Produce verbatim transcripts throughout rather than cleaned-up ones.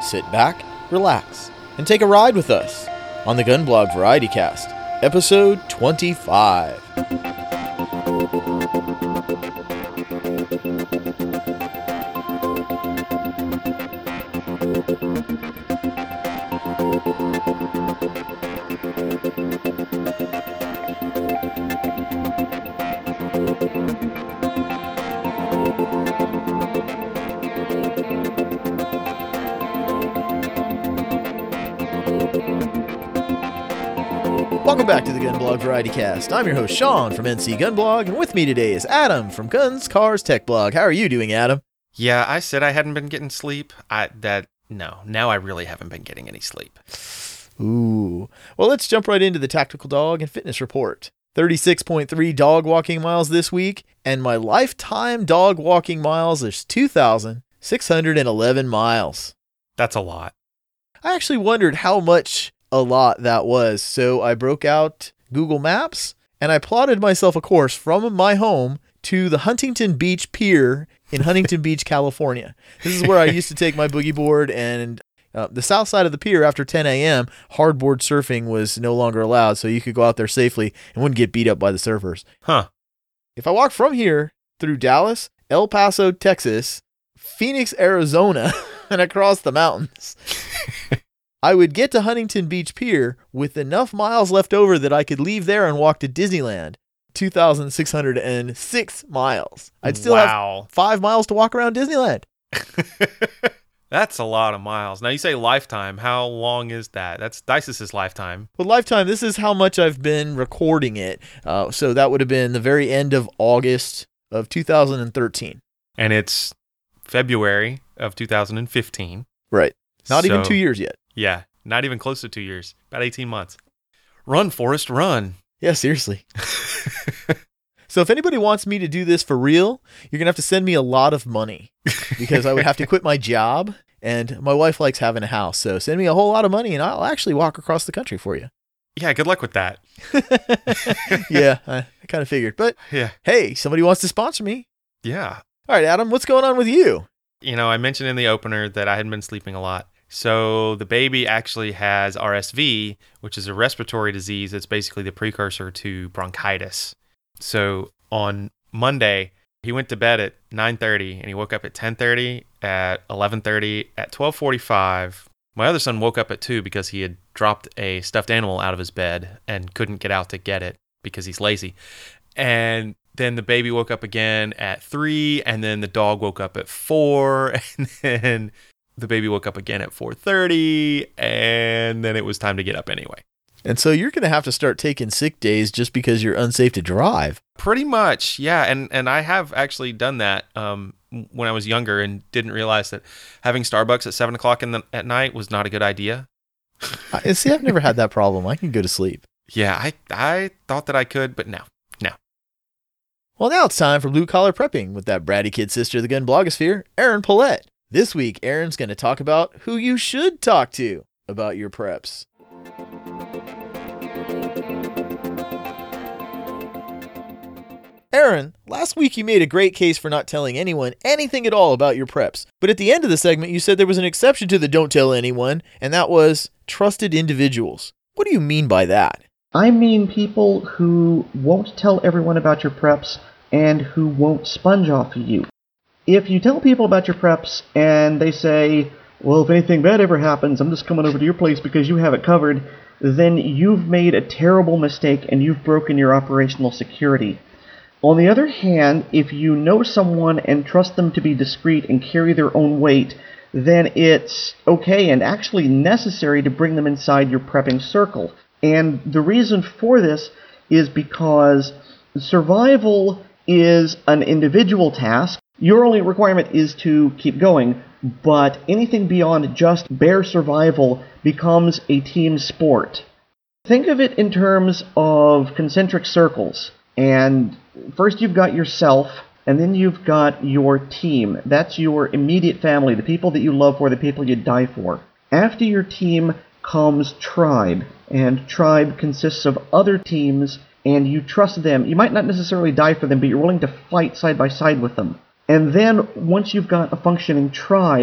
sit back, relax, and take a ride with us on the Gunblog Variety Cast, episode twenty-five. Welcome back to the Gunblog Variety Cast. I'm your host, Sean from N C Gunblog, and with me today is Adam from Guns, Cars, Tech Blog. How are you doing, Adam? Yeah, I said I hadn't been getting sleep. I that no, now I really haven't been getting any sleep. Ooh. Well, let's jump right into the Tactical Dog and Fitness Report. thirty-six point three dog walking miles this week, and my lifetime dog walking miles is two thousand six hundred eleven miles. That's a lot. I actually wondered how much a lot that was, so I broke out Google Maps and I plotted myself a course from my home to the Huntington Beach Pier in Huntington Beach, California. This is where I used to take my boogie board, and uh, the south side of the pier after ten a.m., hardboard surfing was no longer allowed, so you could go out there safely and wouldn't get beat up by the surfers. Huh. If I walk from here through Dallas, El Paso, Texas, Phoenix, Arizona, and across the mountains, I would get to Huntington Beach Pier with enough miles left over that I could leave there and walk to Disneyland. two thousand six hundred six miles. I'd still wow. have five miles to walk around Disneyland. That's a lot of miles. Now, you say lifetime. How long is that? That's Dice's lifetime. Well, lifetime, this is how much I've been recording it. Uh, so that would have been the very end of August of two thousand thirteen. And it's February of two thousand fifteen. Right. Not So, even two years yet. Yeah, not even close to two years. About eighteen months. Run, Forrest, run. Yeah, seriously. So if anybody wants me to do this for real, you're going to have to send me a lot of money because I would have to quit my job, and my wife likes having a house. So send me a whole lot of money and I'll actually walk across the country for you. Yeah, good luck with that. Yeah, I, I kind of figured. But Yeah. hey, somebody wants to sponsor me. Yeah. All right, Adam, what's going on with you? You know, I mentioned in the opener that I hadn't been sleeping a lot. So the baby actually has R S V, which is a respiratory disease. It's basically the precursor to bronchitis. So on Monday, he went to bed at nine thirty and he woke up at ten thirty, at eleven thirty, at twelve forty-five. My other son woke up at two because he had dropped a stuffed animal out of his bed and couldn't get out to get it because he's lazy. And then the baby woke up again at three, and then the dog woke up at four, and then the baby woke up again at four thirty, and then it was time to get up anyway. And so you're going to have to start taking sick days just because you're unsafe to drive. Pretty much, yeah. And and I have actually done that um, when I was younger and didn't realize that having Starbucks at seven o'clock in the, at night was not a good idea. I, see, I've never had that problem. I can go to sleep. Yeah, I, I thought that I could, but no, no. Well, now it's time for Blue Collar Prepping with that bratty kid sister of the gun blogosphere, Erin Paulette. This week, Erin's going to talk about who you should talk to about your preps. Erin, last week you made a great case for not telling anyone anything at all about your preps, but at the end of the segment you said there was an exception to the don't tell anyone, and that was trusted individuals. What do you mean by that? I mean people who won't tell everyone about your preps and who won't sponge off of you. If you tell people about your preps and they say, well, if anything bad ever happens, I'm just coming over to your place because you have it covered, then you've made a terrible mistake and you've broken your operational security. On the other hand, if you know someone and trust them to be discreet and carry their own weight, then it's okay and actually necessary to bring them inside your prepping circle. And the reason for this is because survival is an individual task. Your only requirement is to keep going, but anything beyond just bare survival becomes a team sport. Think of it in terms of concentric circles. And first you've got yourself, and then you've got your team. That's your immediate family, the people that you love for, the people you die for. After your team comes tribe, and tribe consists of other teams, and you trust them. You might not necessarily die for them, but you're willing to fight side by side with them. And then, once you've got a functioning tribe,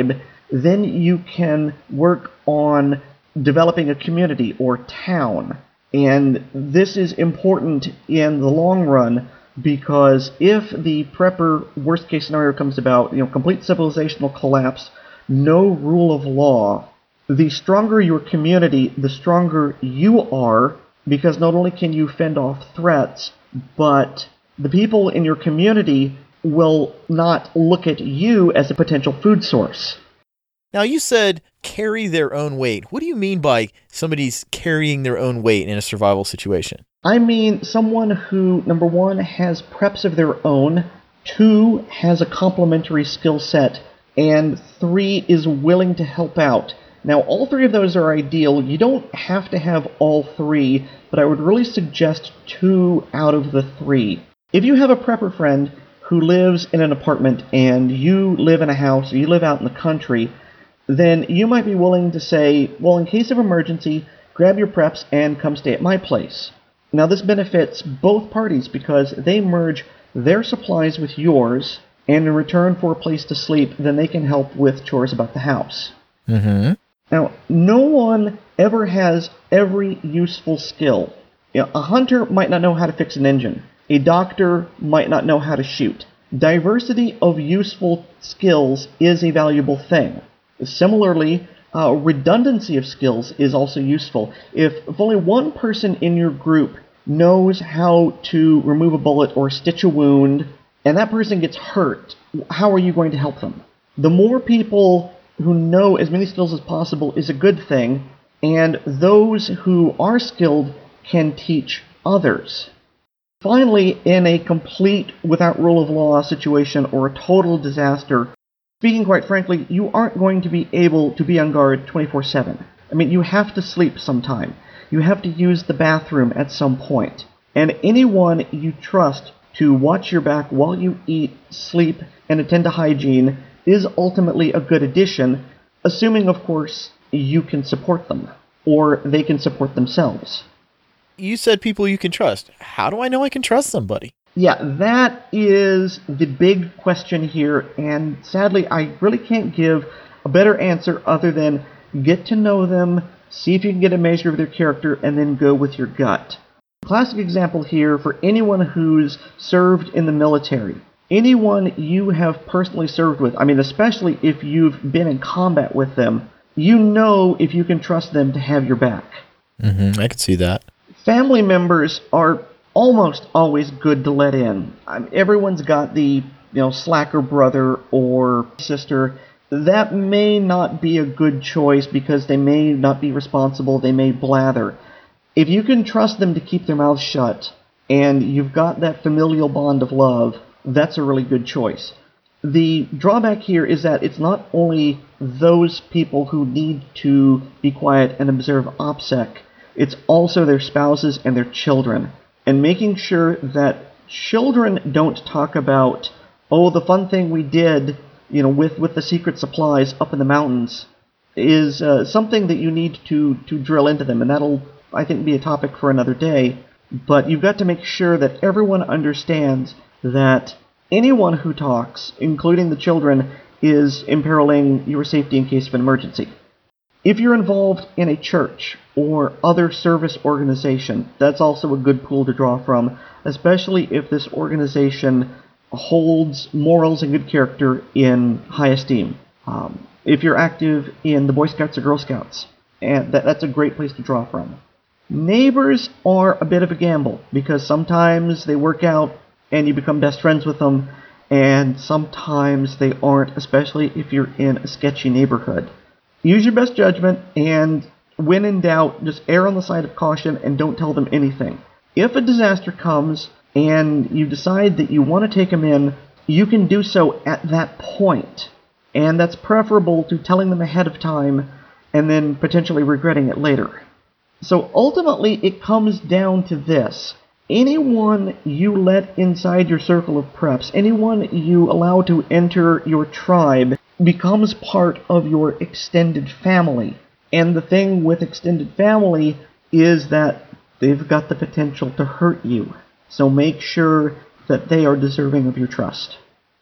then you can work on developing a community or town. And this is important in the long run, because if the prepper worst case scenario comes about, you know, complete civilizational collapse, no rule of law, the stronger your community, the stronger you are, because not only can you fend off threats, but the people in your community will not look at you as a potential food source. Now, you said carry their own weight. What do you mean by somebody's carrying their own weight in a survival situation? I mean someone who, number one, has preps of their own, two, has a complementary skill set, and three, is willing to help out. Now, all three of those are ideal. You don't have to have all three, but I would really suggest two out of the three. If you have a prepper friend who lives in an apartment and you live in a house, or you live out in the country, then you might be willing to say, well, in case of emergency, grab your preps and come stay at my place. Now, this benefits both parties because they merge their supplies with yours, and in return for a place to sleep, then they can help with chores about the house. Mm-hmm. Now, no one ever has every useful skill. You know, a hunter might not know how to fix an engine. A doctor might not know how to shoot. Diversity of useful skills is a valuable thing. Similarly, uh, redundancy of skills is also useful. If, if only one person in your group knows how to remove a bullet or stitch a wound, and that person gets hurt, how are you going to help them? The more people who know as many skills as possible is a good thing, and those who are skilled can teach others. Finally, in a complete without rule of law situation or a total disaster, speaking quite frankly, you aren't going to be able to be on guard twenty-four seven. I mean, you have to sleep sometime. You have to use the bathroom at some point. And anyone you trust to watch your back while you eat, sleep, and attend to hygiene is ultimately a good addition, assuming, of course, you can support them, or they can support themselves. You said people you can trust. How do I know I can trust somebody? Yeah, that is the big question here, and sadly, I really can't give a better answer other than get to know them, see if you can get a measure of their character, and then go with your gut. Classic example here for anyone who's served in the military. Anyone you have personally served with, I mean, especially if you've been in combat with them, you know if you can trust them to have your back. Mm-hmm, I could see that. Family members are almost always good to let in. I mean, everyone's got the, you know, slacker brother or sister. That may not be a good choice because they may not be responsible, they may blather. If you can trust them to keep their mouths shut, and you've got that familial bond of love, that's a really good choice. The drawback here is that it's not only those people who need to be quiet and observe OPSEC, it's also their spouses and their children. And making sure that children don't talk about, oh, the fun thing we did, you know, with, with the secret supplies up in the mountains, is uh, something that you need to, to drill into them. And that'll, I think, be a topic for another day. But you've got to make sure that everyone understands that anyone who talks, including the children, is imperiling your safety in case of an emergency. If you're involved in a church or other service organization, that's also a good pool to draw from, especially if this organization holds morals and good character in high esteem. Um, if you're active in the Boy Scouts or Girl Scouts, and that, that's a great place to draw from. Neighbors are a bit of a gamble, because sometimes they work out and you become best friends with them, and sometimes they aren't, especially if you're in a sketchy neighborhood. Use your best judgment, and when in doubt, just err on the side of caution and don't tell them anything. If a disaster comes and you decide that you want to take them in, you can do so at that point. And that's preferable to telling them ahead of time and then potentially regretting it later. So ultimately, it comes down to this. Anyone you let inside your circle of preps, anyone you allow to enter your tribe, becomes part of your extended family. And the thing with extended family is that they've got the potential to hurt you. So make sure that they are deserving of your trust.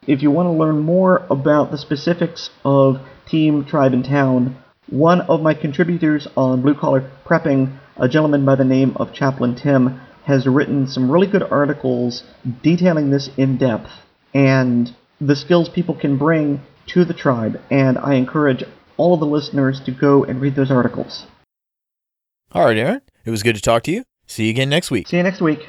If you want to learn more about the specifics of Team Tribe and Town, one of my contributors on Blue Collar Prepping, a gentleman by the name of Chaplain Tim, has written some really good articles detailing this in depth and the skills people can bring to the tribe, and I encourage all of the listeners to go and read those articles. All right, Aaron. It was good to talk to you. See you again next week. See you next week.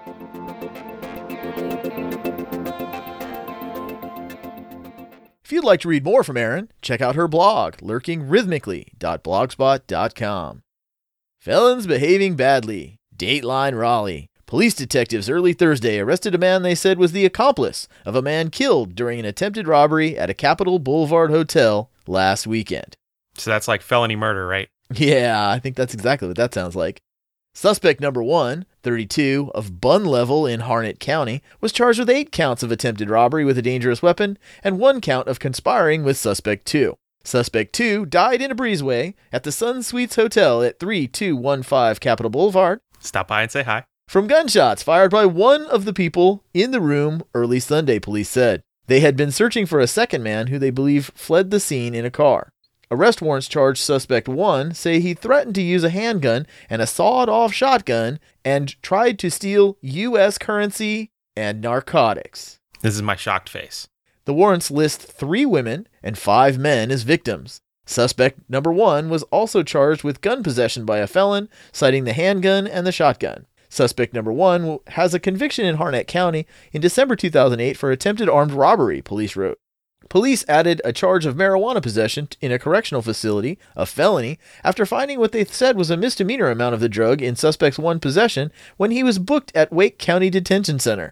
If you'd like to read more from Erin, check out her blog, lurking rhythmically dot blogspot dot com. Felons behaving badly. Dateline Raleigh. Police detectives early Thursday arrested a man they said was the accomplice of a man killed during an attempted robbery at a Capitol Boulevard hotel last weekend. So that's like felony murder, right? Yeah, I think that's exactly what that sounds like. Suspect number one, thirty-two, of Bun Level in Harnett County, was charged with eight counts of attempted robbery with a dangerous weapon and one count of conspiring with Suspect two. Suspect two died in a breezeway at the Sun Suites Hotel at thirty-two fifteen Capitol Boulevard. Stop by and say hi. From gunshots fired by one of the people in the room early Sunday, police said. They had been searching for a second man who they believe fled the scene in a car. Arrest warrants charge Suspect one say he threatened to use a handgun and a sawed-off shotgun and tried to steal U S currency and narcotics. This is my shocked face. The warrants list three women and five men as victims. Suspect number one was also charged with gun possession by a felon, citing the handgun and the shotgun. Suspect number one has a conviction in Harnett County in December two thousand eight for attempted armed robbery, police wrote. Police added a charge of marijuana possession in a correctional facility, a felony, after finding what they said was a misdemeanor amount of the drug in Suspect one's possession when he was booked at Wake County Detention Center.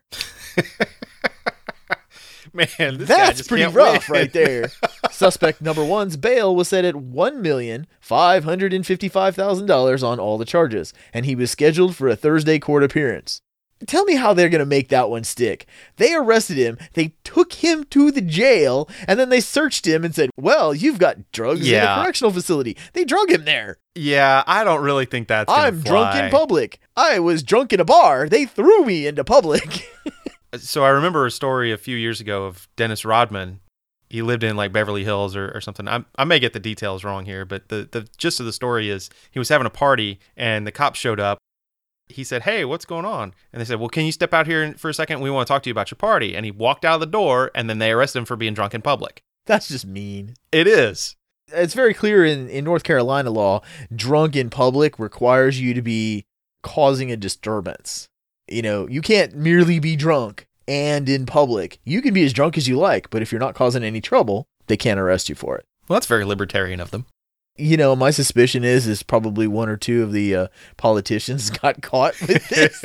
Man, this That's guy just pretty can't rough win. right there. Suspect number one's bail was set at one million five hundred fifty-five thousand dollars on all the charges, and he was scheduled for a Thursday court appearance. Tell me how they're going to make that one stick. They arrested him, they took him to the jail, and then they searched him and said, well, you've got drugs in Yeah. a correctional facility. They drug him there. Yeah, I don't really think that's gonna I'm drunk fly. in public. I was drunk in a bar. They threw me into public. So I remember a story a few years ago of Dennis Rodman. He lived in like Beverly Hills or, or something. I, I may get the details wrong here, but the, the gist of the story is he was having a party and the cops showed up. He said, hey, what's going on? And they said, well, can you step out here for a second? We want to talk to you about your party. And he walked out of the door and then they arrested him for being drunk in public. That's just mean. It is. It's very clear in, in North Carolina law, drunk in public requires you to be causing a disturbance. You know, you can't merely be drunk and in public. You can be as drunk as you like, but if you're not causing any trouble, they can't arrest you for it. Well, that's very libertarian of them. You know, my suspicion is is probably one or two of the uh, politicians got caught with this.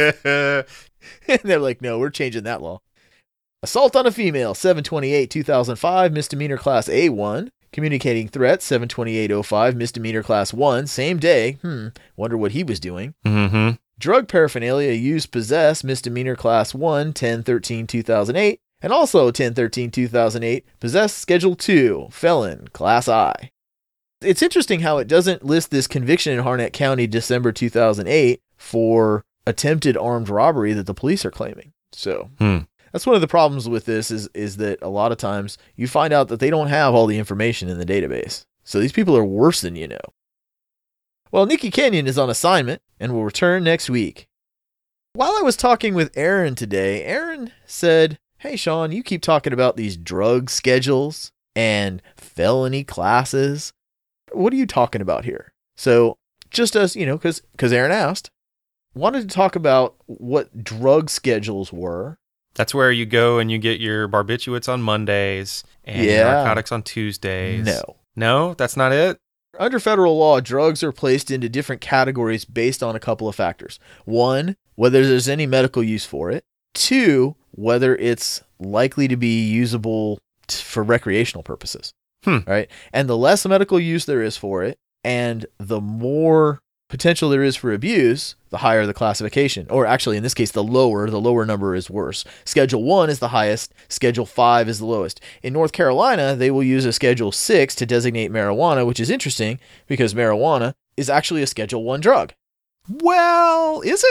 And they're like, no, we're changing that law. Assault on a female, seven twenty-eight two thousand five, misdemeanor class A one. Communicating threat, seven twenty-eight oh five, misdemeanor class one, same day. Hmm, wonder what he was doing. Mm-hmm. Drug paraphernalia used possess, misdemeanor class one, ten thirteen two thousand eight. And also ten thirteen two thousand eight, possess schedule two, felon, class I. It's interesting how it doesn't list this conviction in Harnett County December two thousand eight for attempted armed robbery that the police are claiming. So Hmm. that's one of the problems with this is, is that a lot of times you find out that they don't have all the information in the database. So these people are worse than you know. Well, Nikki Kenyon is on assignment and will return next week. While I was talking with Aaron today, Aaron said, hey, Sean, you keep talking about these drug schedules and felony classes. What are you talking about here? So just as, you know, because because Aaron asked, wanted to talk about what drug schedules were. That's where you go and you get your barbiturates on Mondays and your Yeah. narcotics on Tuesdays. No. No, that's not it? Under federal law, drugs are placed into different categories based on a couple of factors. One, whether there's any medical use for it. Two, whether it's likely to be usable t- for recreational purposes. Hmm. Right? And the less medical use there is for it, and the more potential there is for abuse, the higher the classification. Or actually, in this case, the lower, the lower number is worse. Schedule one is the highest. Schedule five is the lowest. In North Carolina, they will use a Schedule six to designate marijuana, which is interesting because marijuana is actually a Schedule one drug. Well, is it?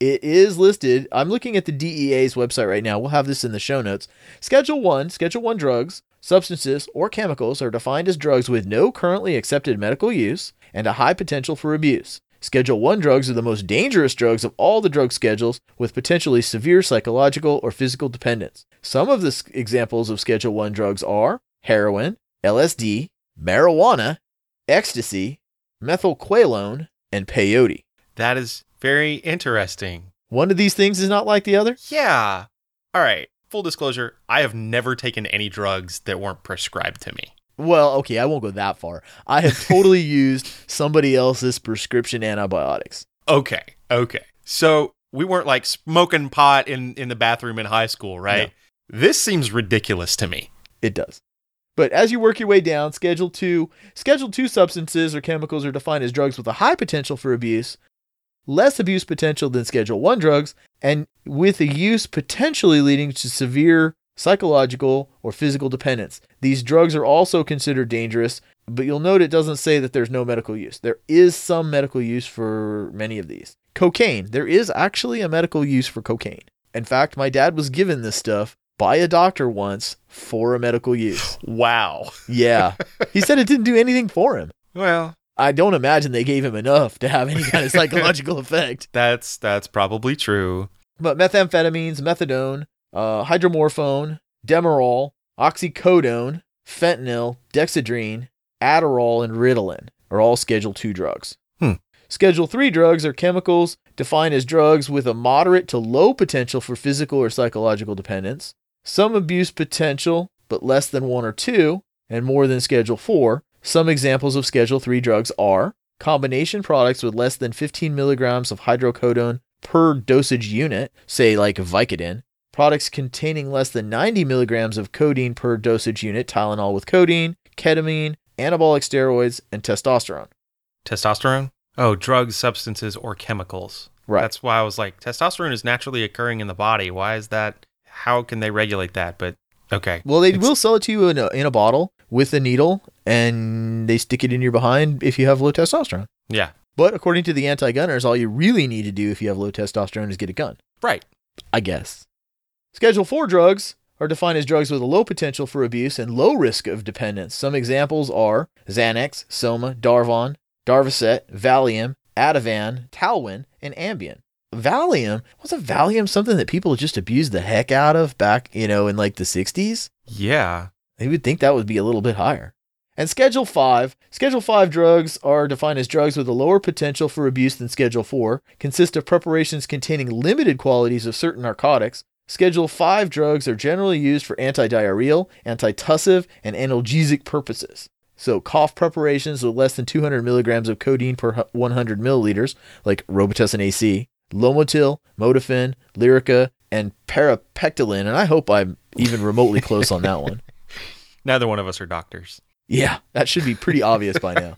It is listed. I'm looking at the D E A's website right now. We'll have this in the show notes. Schedule one, Schedule one drugs, substances, or chemicals are defined as drugs with no currently accepted medical use and a high potential for abuse. Schedule one drugs are the most dangerous drugs of all the drug schedules with potentially severe psychological or physical dependence. Some of the s- examples of Schedule one drugs are heroin, L S D, marijuana, ecstasy, methylqualone, and peyote. That is very interesting. One of these things is not like the other? Yeah. All right. Full disclosure, I have never taken any drugs that weren't prescribed to me. Well, okay, I won't go that far. I have totally used somebody else's prescription antibiotics. Okay. Okay. So we weren't like smoking pot in, in the bathroom in high school, right? No. This seems ridiculous to me. It does. But as you work your way down, Schedule two, Schedule two substances or chemicals are defined as drugs with a high potential for abuse, less abuse potential than Schedule one drugs, and with a use potentially leading to severe psychological or physical dependence. These drugs are also considered dangerous, but you'll note it doesn't say that there's no medical use. There is some medical use for many of these. Cocaine. There is actually a medical use for cocaine. In fact, my dad was given this stuff by a doctor once for a medical use. Wow. Yeah. He said it didn't do anything for him. Well, I don't imagine they gave him enough to have any kind of psychological effect. That's that's probably true. But methamphetamines, methadone, uh, hydromorphone, Demerol, oxycodone, fentanyl, dexedrine, Adderall, and Ritalin are all Schedule two drugs. Hmm. Schedule three drugs are chemicals defined as drugs with a moderate to low potential for physical or psychological dependence, some abuse potential, but less than one or two, and more than Schedule four. Some examples of Schedule three drugs are combination products with less than fifteen milligrams of hydrocodone per dosage unit, say like Vicodin, products containing less than ninety milligrams of codeine per dosage unit, Tylenol with codeine, ketamine, anabolic steroids, and testosterone. Testosterone? Oh, drugs, substances, or chemicals. Right. That's why I was like, testosterone is naturally occurring in the body. Why is that? How can they regulate that? But okay. Well, they It's- will sell it to you in a, in a bottle with a needle, and they stick it in your behind if you have low testosterone. Yeah. But according to the anti-gunners, all you really need to do if you have low testosterone is get a gun. Right. I guess. Schedule four drugs are defined as drugs with a low potential for abuse and low risk of dependence. Some examples are Xanax, Soma, Darvon, Darvocet, Valium, Ativan, Talwin, and Ambien. Valium, wasn't Valium something that people just abused the heck out of back, you know, in like the sixties? Yeah. You would think that would be a little bit higher. And Schedule five. Schedule five drugs are defined as drugs with a lower potential for abuse than Schedule four, consist of preparations containing limited qualities of certain narcotics. Schedule five drugs are generally used for antidiarrheal, antitussive, and analgesic purposes. So cough preparations with less than two hundred milligrams of codeine per one hundred milliliters, like Robitussin A C, Lomotil, Modafinil, Lyrica, and Parapectilin. And I hope I'm even remotely close on that one. Neither one of us are doctors. Yeah, that should be pretty obvious by now.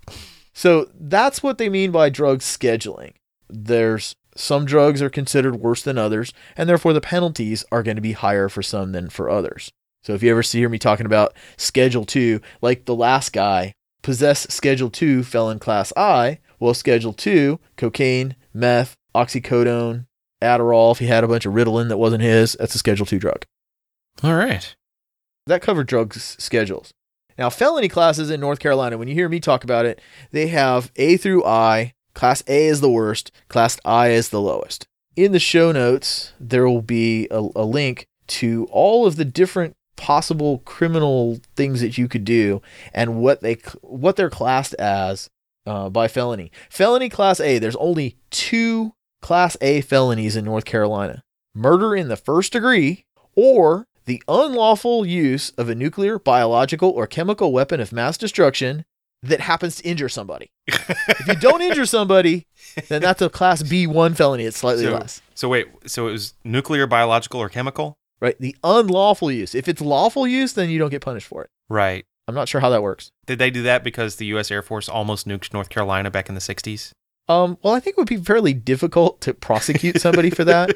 So that's what they mean by drug scheduling. There's some drugs are considered worse than others, and therefore the penalties are going to be higher for some than for others. So if you ever see hear me talking about Schedule two, like the last guy, possess Schedule two felon class I, well, Schedule two, cocaine, meth, oxycodone, Adderall, if he had a bunch of Ritalin that wasn't his, that's a Schedule two drug. All right. That covered drugs schedules. Now, felony classes in North Carolina, when you hear me talk about it, they have A through I. Class A is the worst. Class I is the lowest. In the show notes, there will be a, a link to all of the different possible criminal things that you could do and what they what they're classed as uh, by felony. Felony Class A, there's only two Class A felonies in North Carolina. Murder in the first degree or the unlawful use of a nuclear, biological, or chemical weapon of mass destruction that happens to injure somebody. If you don't injure somebody, then that's a Class B one felony. It's slightly So, less. so wait, so it was nuclear, biological, or chemical? Right? The unlawful use. If it's lawful use, then you don't get punished for it. Right. I'm not sure how that works. Did they do that because the U S Air Force almost nuked North Carolina back in the sixties? Um, well, I think it would be fairly difficult to prosecute somebody for that.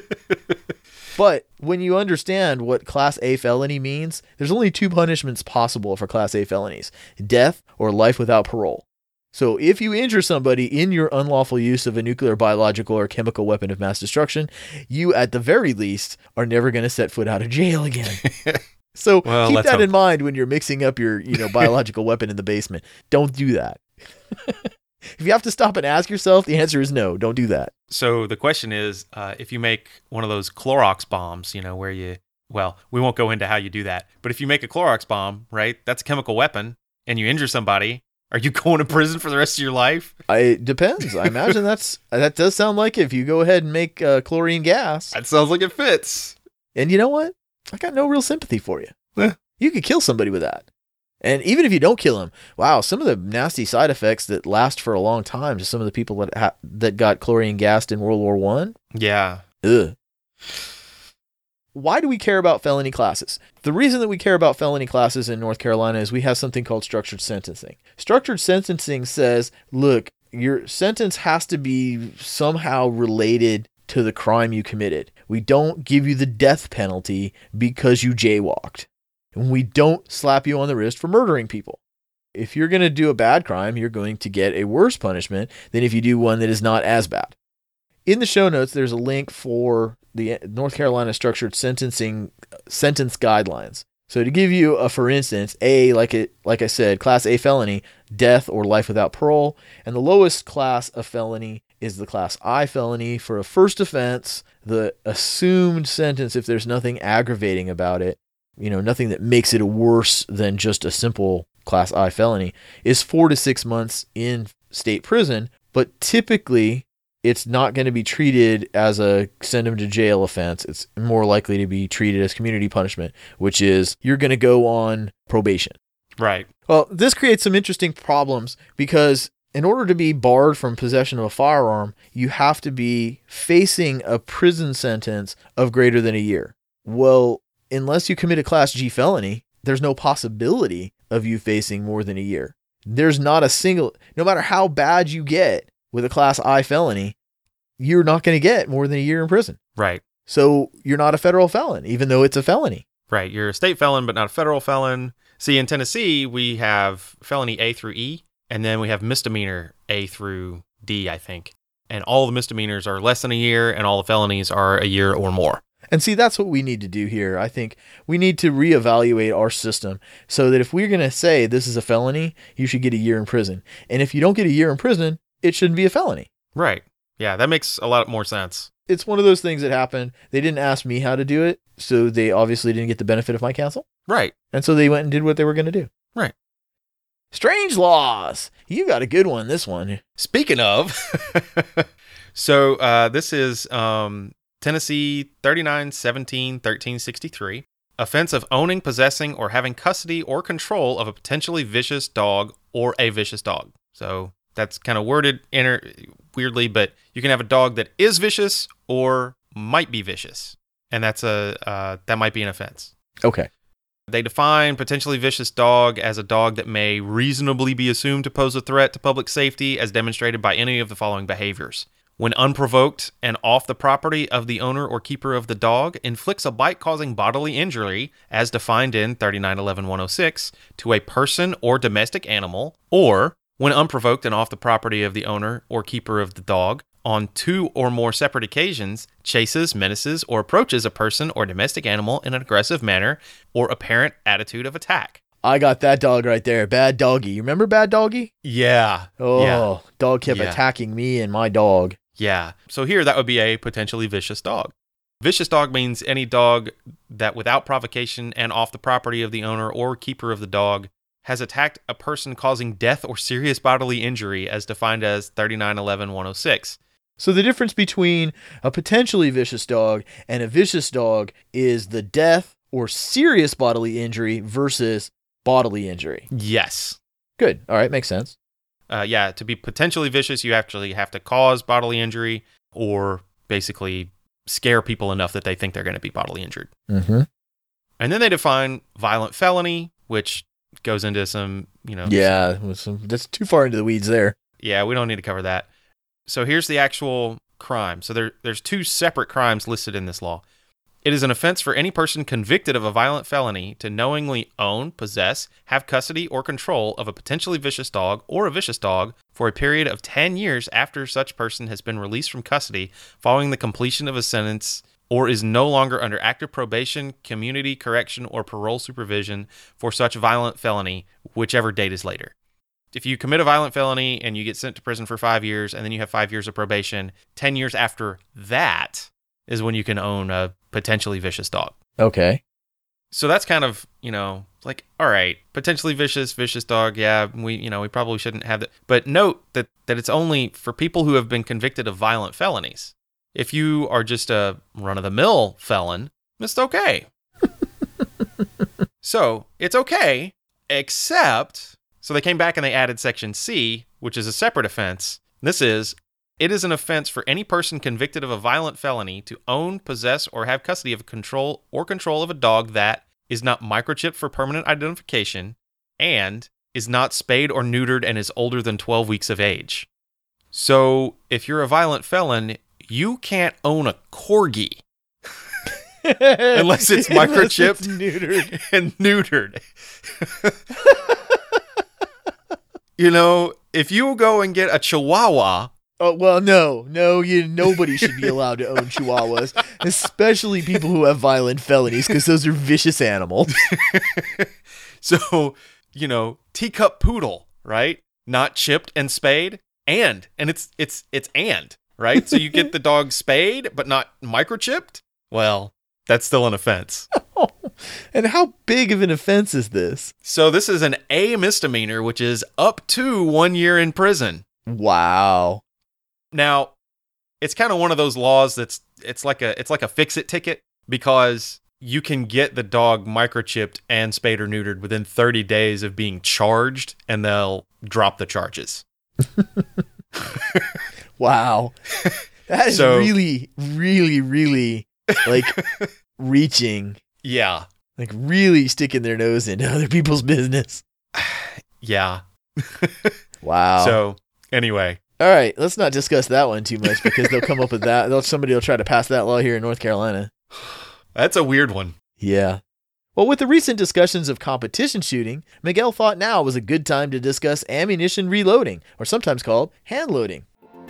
But when you understand what Class A felony means, there's only two punishments possible for Class A felonies: death or life without parole. So if you injure somebody in your unlawful use of a nuclear, biological, or chemical weapon of mass destruction, you, at the very least, are never going to set foot out of jail again. So Well, keep let's that hope. in mind when you're mixing up your, you know, biological weapon in the basement. Don't do that. If you have to stop and ask yourself, the answer is no. Don't do that. So the question is, uh, if you make one of those Clorox bombs, you know, where you, well, we won't go into how you do that, but if you make a Clorox bomb, right, that's a chemical weapon, and you injure somebody, are you going to prison for the rest of your life? I, it depends. I imagine that's that does sound like it. If you go ahead and make uh, chlorine gas. That sounds like it fits. And you know what? I got no real sympathy for you. Eh. You could kill somebody with that. And even if you don't kill him, wow, some of the nasty side effects that last for a long time to some of the people that ha- that got chlorine gassed in World War One. Yeah. Ugh. Why do we care about felony classes? The reason that we care about felony classes in North Carolina is we have something called structured sentencing. Structured sentencing says, look, your sentence has to be somehow related to the crime you committed. We don't give you the death penalty because you jaywalked. And we don't slap you on the wrist for murdering people. If you're going to do a bad crime, you're going to get a worse punishment than if you do one that is not as bad. In the show notes, there's a link for the North Carolina Structured Sentencing Sentence Guidelines. So to give you a for instance, A, like it, like I said, Class A felony, death or life without parole, and the lowest class of felony is the Class I felony. For a first offense, the assumed sentence, if there's nothing aggravating about it, you know, nothing that makes it worse than just a simple Class I felony, is four to six months in state prison. But typically, it's not going to be treated as a send them to jail offense. It's more likely to be treated as community punishment, which is you're going to go on probation. Right. Well, this creates some interesting problems because in order to be barred from possession of a firearm, you have to be facing a prison sentence of greater than a year. Well, unless you commit a Class G felony, there's no possibility of you facing more than a year. There's not a single, no matter how bad you get with a Class I felony, you're not going to get more than a year in prison. Right. So you're not a federal felon, even though it's a felony. Right. You're a state felon, but not a federal felon. See, in Tennessee, we have felony A through E, and then we have misdemeanor A through D, I think. And all the misdemeanors are less than a year, and all the felonies are a year or more. And see, that's what we need to do here. I think we need to reevaluate our system so that if we're going to say this is a felony, you should get a year in prison. And if you don't get a year in prison, it shouldn't be a felony. Right. Yeah, that makes a lot more sense. It's one of those things that happened. They didn't ask me how to do it, so they obviously didn't get the benefit of my counsel. Right. And so they went and did what they were going to do. Right. Strange laws. You got a good one, this one. Speaking of, so uh, this is um, Tennessee thirty-nine seventeen thirteen sixty-three. Offense of owning, possessing, or having custody or control of a potentially vicious dog or a vicious dog. So that's kind of worded inter- weirdly, but you can have a dog that is vicious or might be vicious. And that's a uh, that might be an offense. Okay. They define potentially vicious dog as a dog that may reasonably be assumed to pose a threat to public safety as demonstrated by any of the following behaviors. When unprovoked and off the property of the owner or keeper of the dog, inflicts a bite causing bodily injury as defined in thirty-nine eleven one oh six to a person or domestic animal, or when unprovoked and off the property of the owner or keeper of the dog, on two or more separate occasions, chases, menaces, or approaches a person or domestic animal in an aggressive manner or apparent attitude of attack. I got that dog right there. Bad Doggy. You remember Bad Doggy? Yeah. Oh, Yeah. dog kept Yeah. attacking me and my dog. Yeah. So here, that would be a potentially vicious dog. Vicious dog means any dog that without provocation and off the property of the owner or keeper of the dog has attacked a person causing death or serious bodily injury as defined as thirty-nine eleven one oh six. So the difference between a potentially vicious dog and a vicious dog is the death or serious bodily injury versus bodily injury. Yes. Good. All right. Makes sense. Uh, yeah, to be potentially vicious, you actually have to cause bodily injury or basically scare people enough that they think they're going to be bodily injured. Mm-hmm. And then they define violent felony, which goes into some, you know. Yeah. with some- That's too far into the weeds there. Yeah, we don't need to cover that. So here's the actual crime. So there, there's two separate crimes listed in this law. It is an offense for any person convicted of a violent felony to knowingly own, possess, have custody, or control of a potentially vicious dog or a vicious dog for a period of ten years after such person has been released from custody following the completion of a sentence or is no longer under active probation, community correction, or parole supervision for such violent felony, whichever date is later. If you commit a violent felony and you get sent to prison for five years and then you have five years of probation, ten years after that is when you can own a potentially vicious dog. Okay. So that's kind of, you know, like, all right, potentially vicious, vicious dog. Yeah, we, you know, we probably shouldn't have that. But note that, that it's only for people who have been convicted of violent felonies. If you are just a run-of-the-mill felon, it's okay. So it's okay, except, so they came back and they added Section C, which is a separate offense. This is, it is an offense for any person convicted of a violent felony to own, possess, or have custody of control or control of a dog that is not microchipped for permanent identification and is not spayed or neutered and is older than twelve weeks of age. So if you're a violent felon, you can't own a corgi unless it's microchipped Unless it's neutered. and neutered. You know, if you go and get a Chihuahua, Oh, well, no, no, you. Nobody should be allowed to own Chihuahuas, especially people who have violent felonies, because those are vicious animals. so, you know, teacup poodle, right? Not chipped and spayed, and, and it's, it's, it's and, right? So you get the dog spayed, but not microchipped? Well, that's still an offense. And how big of an offense is this? So this is an A misdemeanor, which is up to one year in prison. Wow. Now, it's kind of one of those laws that's it's like a it's like a fix-it ticket, because you can get the dog microchipped and spayed or neutered within thirty days of being charged, and they'll drop the charges. Wow. That is So- really, really, really like reaching, Yeah. like really sticking their nose into other people's business. Yeah. Wow. So, anyway. All right, let's not discuss that one too much, because they'll come up with that. They'll, somebody will try to pass that law here in North Carolina. That's a weird one. Yeah. Well, with the recent discussions of competition shooting, Miguel thought now was a good time to discuss ammunition reloading, or sometimes called hand loading.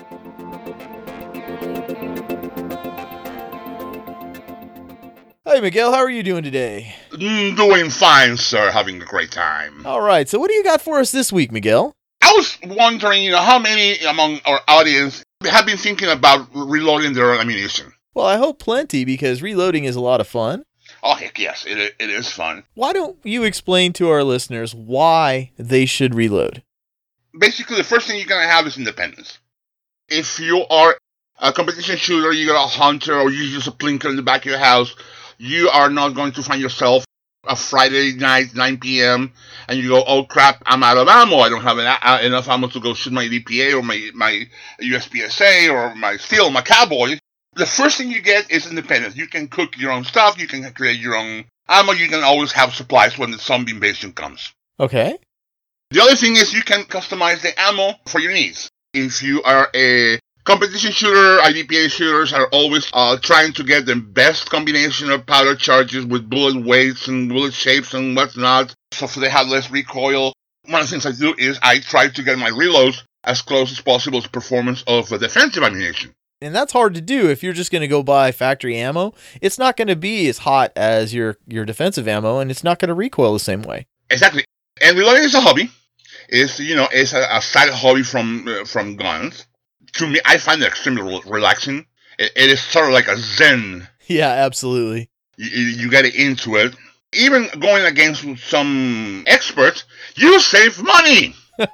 Hey, Miguel, how are you doing today? Mm, doing fine, sir. Having a great time. All right, so what do you got for us this week, Miguel? I was wondering, you know, how many among our audience have been thinking about reloading their ammunition? Well, I hope plenty, because reloading is a lot of fun. Oh, heck yes, it, it is fun. Why don't you explain to our listeners why they should reload? Basically, the first thing you're going to have is independence. If you are a competition shooter, you're a hunter, or you use a plinker in the back of your house, you are not going to find yourself a Friday night, nine p.m., and you go, oh crap, I'm out of ammo. I don't have an, uh, enough ammo to go shoot my D P A or my, my U S P S A or my steel, my cowboy. The first thing you get is independence. You can cook your own stuff. You can create your own ammo. You can always have supplies when the zombie invasion comes. Okay. The other thing is you can customize the ammo for your needs. If you are a competition shooter, I D P A shooters are always uh, trying to get the best combination of powder charges with bullet weights and bullet shapes and whatnot, so they have less recoil. One of the things I do is I try to get my reloads as close as possible to performance of the defensive ammunition. And that's hard to do if you're just going to go buy factory ammo. It's not going to be as hot as your, your defensive ammo, and it's not going to recoil the same way. Exactly. And reloading is a hobby. It's, you know, it's a, a side hobby from uh, from guns. To me, I find it extremely re- relaxing. It, it is sort of like a zen. Yeah, absolutely. You, you get into it. Even going against some experts, you save money.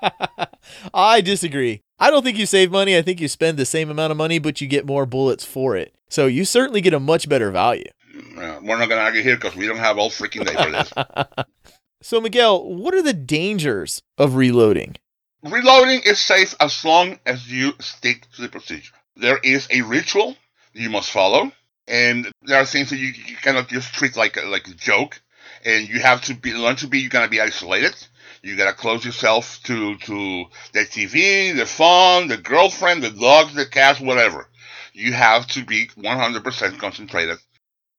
I disagree. I don't think you save money. I think you spend the same amount of money, but you get more bullets for it. So you certainly get a much better value. Uh, we're not going to argue here because we don't have all freaking day for this. So, Miguel, what are the dangers of reloading? Reloading is safe as long as you stick to the procedure. There is a ritual you must follow, and there are things that you, you cannot just treat like a, like a joke, and you have to be learn to be. You're gonna be isolated. You gotta close yourself to to the T V, the phone, the girlfriend, the dogs, the cats, whatever. You have to be one hundred percent concentrated.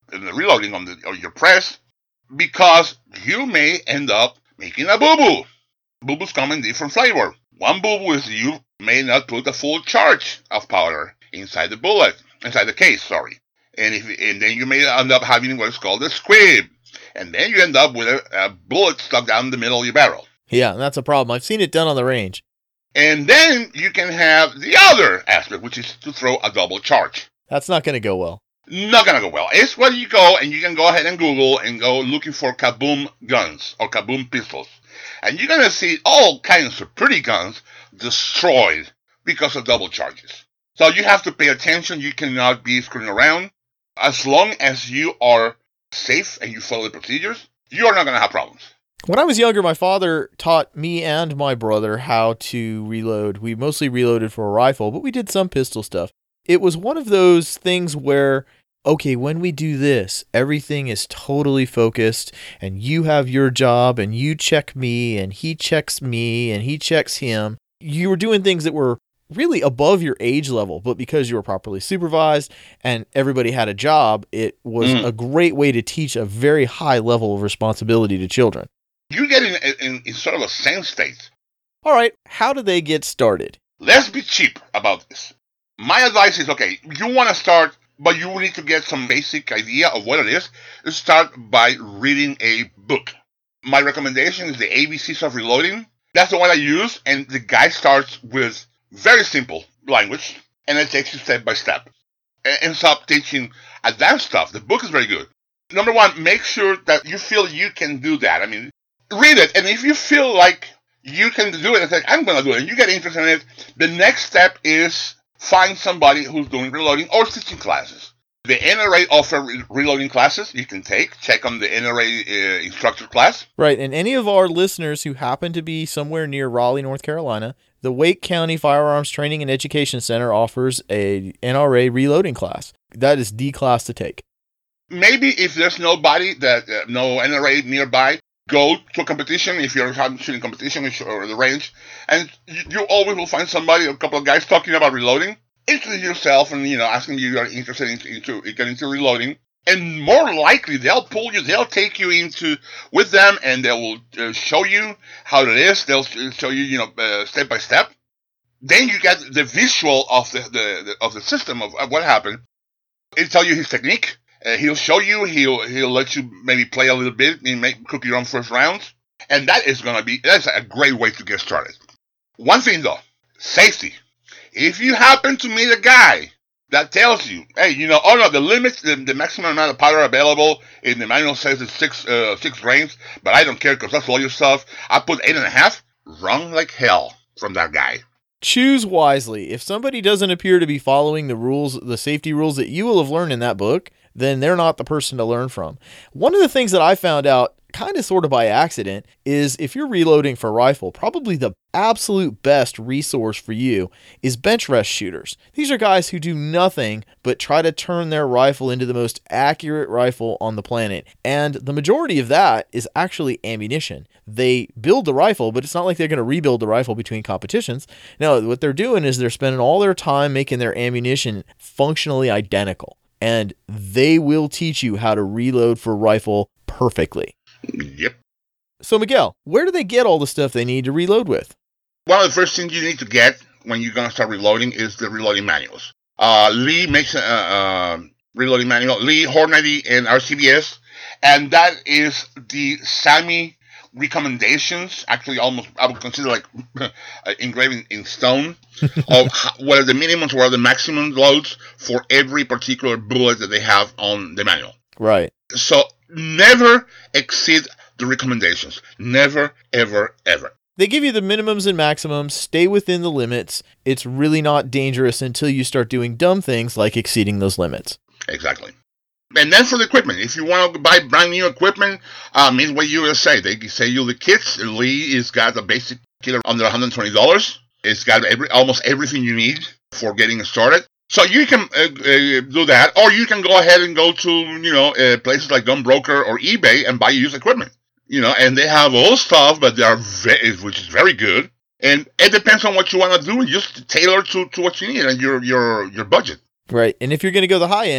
in the reloading on the on your press, because you may end up making a boo-boo. Boo-boos come in different flavor. One boo-boo is you may not put a full charge of powder inside the bullet, inside the case, sorry. And if and then you may end up having what is called a squib. And then you end up with a, a bullet stuck down the middle of your barrel. Yeah, that's a problem. I've seen it done on the range. And then you can have the other aspect, which is to throw a double charge. That's not going to go well. Not going to go well. It's where you go and you can go ahead and Google and go looking for kaboom guns or kaboom pistols. And you're going to see all kinds of pretty guns destroyed because of double charges. So you have to pay attention. You cannot be screwing around. As long as you are safe and you follow the procedures, you are not going to have problems. When I was younger, my father taught me and my brother how to reload. We mostly reloaded for a rifle, but we did some pistol stuff. It was one of those things where, okay, when we do this, everything is totally focused, and you have your job, and you check me, and he checks me, and he checks him. You were doing things that were really above your age level, but because you were properly supervised and everybody had a job, it was mm. a great way to teach a very high level of responsibility to children. You get in, in, in sort of a sane state. All right, how do they get started? Let's be cheap about this. My advice is, okay, you want to start, but you need to get some basic idea of what it is. Start by reading a book. My recommendation is the A B Cs of Reloading. That's the one I use, and the guy starts with very simple language, and it takes you step by step. And ends up teaching advanced stuff. The book is very good. Number one, make sure that you feel you can do that. I mean, read it, and if you feel like you can do it, and say, I'm going to do it, and you get interested in it, the next step is find somebody who's doing reloading or teaching classes. The N R A offer re- reloading classes you can take. Check on the N R A uh, instructor class. Right, and any of our listeners who happen to be somewhere near Raleigh, North Carolina, the Wake County Firearms Training and Education Center offers a N R A reloading class. That is the class to take. Maybe if there's nobody, that uh, no N R A nearby, go to a competition if you're having shooting competition or the range, and you, you always will find somebody, a couple of guys talking about reloading. Introduce yourself and, you know, asking you are interested in, into getting into reloading, and more likely they'll pull you, they'll take you into with them, and they will uh, show you how it is. They'll show you, you know, uh, step by step. Then you get the visual of the, the, the of the system of, of what happened. He'll tell you his technique. Uh, he'll show you. He'll he'll let you maybe play a little bit and make cook your own first rounds, and that is gonna be that's a great way to get started. One thing though, safety. If you happen to meet a guy that tells you, hey, you know, oh no, the limit, the, the maximum amount of powder available in the manual says it's six uh, six grains, but I don't care because that's all your stuff. I put eight and a half. Wrong like hell from that guy. Choose wisely. If somebody doesn't appear to be following the rules, the safety rules that you will have learned in that book, then they're not the person to learn from. One of the things that I found out kind of sort of by accident is if you're reloading for a rifle, probably the absolute best resource for you is bench rest shooters. These are guys who do nothing but try to turn their rifle into the most accurate rifle on the planet. And the majority of that is actually ammunition. They build the rifle, but it's not like they're going to rebuild the rifle between competitions. No, what they're doing is they're spending all their time making their ammunition functionally identical. And they will teach you how to reload for rifle perfectly. Yep. So, Miguel, where do they get all the stuff they need to reload with? One of the first things you need to get when you're going to start reloading is the reloading manuals. Uh, Lee makes a uh, reloading manual. Lee, Hornady, and R C B S. And that is the S A M I recommendations, actually almost, I would consider like engraving in stone, of what are the minimums, what are the maximum loads for every particular bullet that they have on the manual. Right. So never exceed the recommendations. Never, ever, ever. They give you the minimums and maximums. Stay within the limits. It's really not dangerous until you start doing dumb things like exceeding those limits. Exactly. And then for the equipment, if you want to buy brand new equipment, uh, Midway U S A, they say you the kits. Lee has got a basic kit under one hundred twenty dollars. It's got every almost everything you need for getting started. So you can uh, uh, do that, or you can go ahead and go to, you know, uh, places like Gunbroker or eBay and buy used equipment. You know, and they have all stuff, but they are very, which is very good. And it depends on what you want to do, and just tailor to, to what you need and your your your budget. Right. And if you're going to go the high end,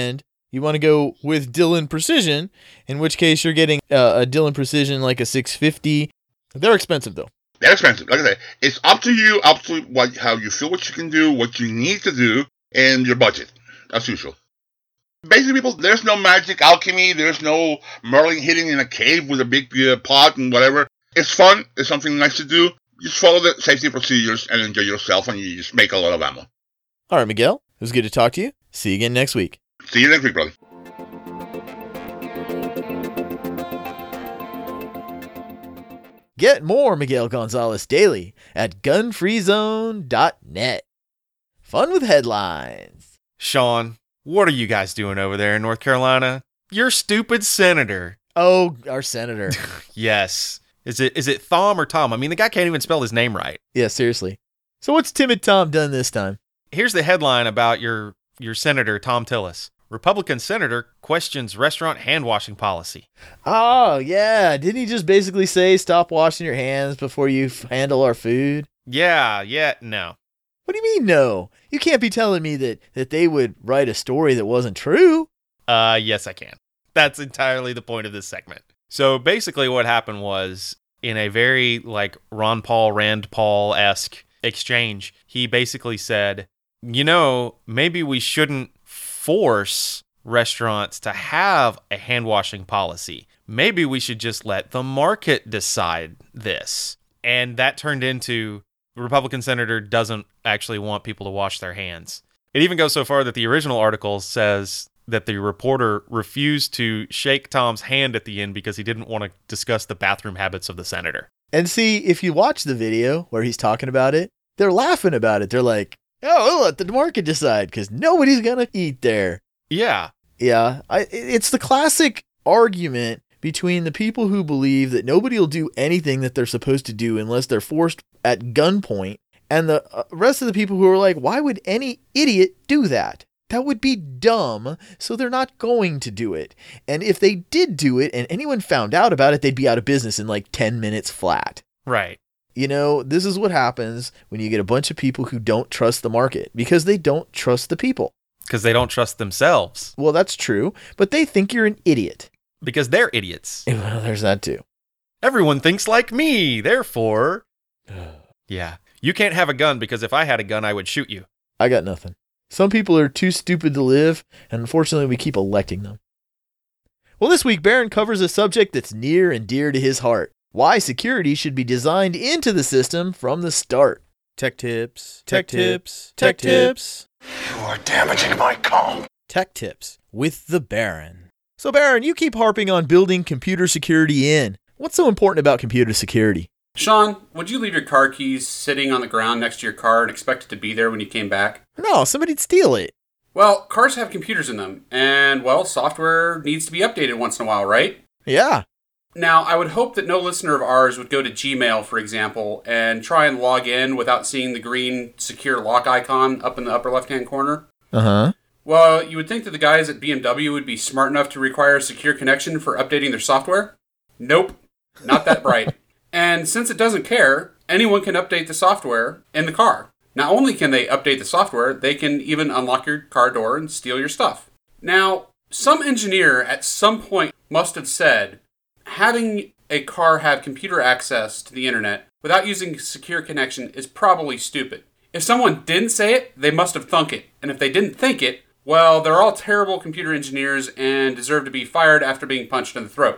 You want to go with Dylan Precision, in which case you're getting uh, a Dylan Precision like a six fifty. They're expensive, though. They're expensive. Like I said, it's up to you, up to what, how you feel what you can do, what you need to do, and your budget, as usual. Basically, people, there's no magic alchemy. There's no Merlin hidden in a cave with a big uh, pot and whatever. It's fun. It's something nice to do. Just follow the safety procedures and enjoy yourself, and you just make a lot of ammo. All right, Miguel. It was good to talk to you. See you again next week. See you next week, brother. Get more Miguel Gonzalez daily at gun free zone dot net. Fun with headlines. Sean, what are you guys doing over there in North Carolina? Your stupid senator. Oh, our senator. Yes. Is it is it Thom or Tom? I mean, the guy can't even spell his name right. Yeah, seriously. So what's Timid Tom done this time? Here's the headline about your, your senator, Thom Tillis. Republican senator questions restaurant hand-washing policy. Oh, yeah. Didn't he just basically say stop washing your hands before you f- handle our food? Yeah, yeah, no. What do you mean, no? You can't be telling me that, that they would write a story that wasn't true. Uh, yes, I can. That's entirely the point of this segment. So basically what happened was, in a very, like, Ron Paul, Rand Paul-esque exchange, he basically said, you know, maybe we shouldn't force restaurants to have a hand-washing policy. Maybe we should just let the market decide this. And that turned into the Republican senator doesn't actually want people to wash their hands. It even goes so far that the original article says that the reporter refused to shake Tom's hand at the end because he didn't want to discuss the bathroom habits of the senator. And see, if you watch the video where he's talking about it, they're laughing about it. They're like, oh, we'll let the market decide because nobody's going to eat there. Yeah. Yeah. I, it's the classic argument between the people who believe that nobody will do anything that they're supposed to do unless they're forced at gunpoint, and the rest of the people who are like, why would any idiot do that? That would be dumb, so they're not going to do it. And if they did do it and anyone found out about it, they'd be out of business in like ten minutes flat. Right. You know, this is what happens when you get a bunch of people who don't trust the market because they don't trust the people. Because they don't trust themselves. Well, that's true, but they think you're an idiot. Because they're idiots. Well, there's that too. Everyone thinks like me, therefore... Yeah. You can't have a gun because if I had a gun, I would shoot you. I got nothing. Some people are too stupid to live, and unfortunately we keep electing them. Well, this week, Barron covers a subject that's near and dear to his heart. Why security should be designed into the system from the start. Tech tips, tech tips, tech tips. You are damaging my calm. Tech tips with the Baron. So Baron, you keep harping on building computer security in. What's so important about computer security? Sean, would you leave your car keys sitting on the ground next to your car and expect it to be there when you came back? No, somebody'd steal it. Well, cars have computers in them, and, well, software needs to be updated once in a while, right? Yeah. Now, I would hope that no listener of ours would go to Gmail, for example, and try and log in without seeing the green secure lock icon up in the upper left-hand corner. Uh-huh. Well, you would think that the guys at B M W would be smart enough to require a secure connection for updating their software. Nope. Not that bright. And since it doesn't care, anyone can update the software in the car. Not only can they update the software, they can even unlock your car door and steal your stuff. Now, some engineer at some point must have said, having a car have computer access to the internet without using a secure connection is probably stupid. If someone didn't say it, they must have thunk it. And if they didn't think it, well, they're all terrible computer engineers and deserve to be fired after being punched in the throat.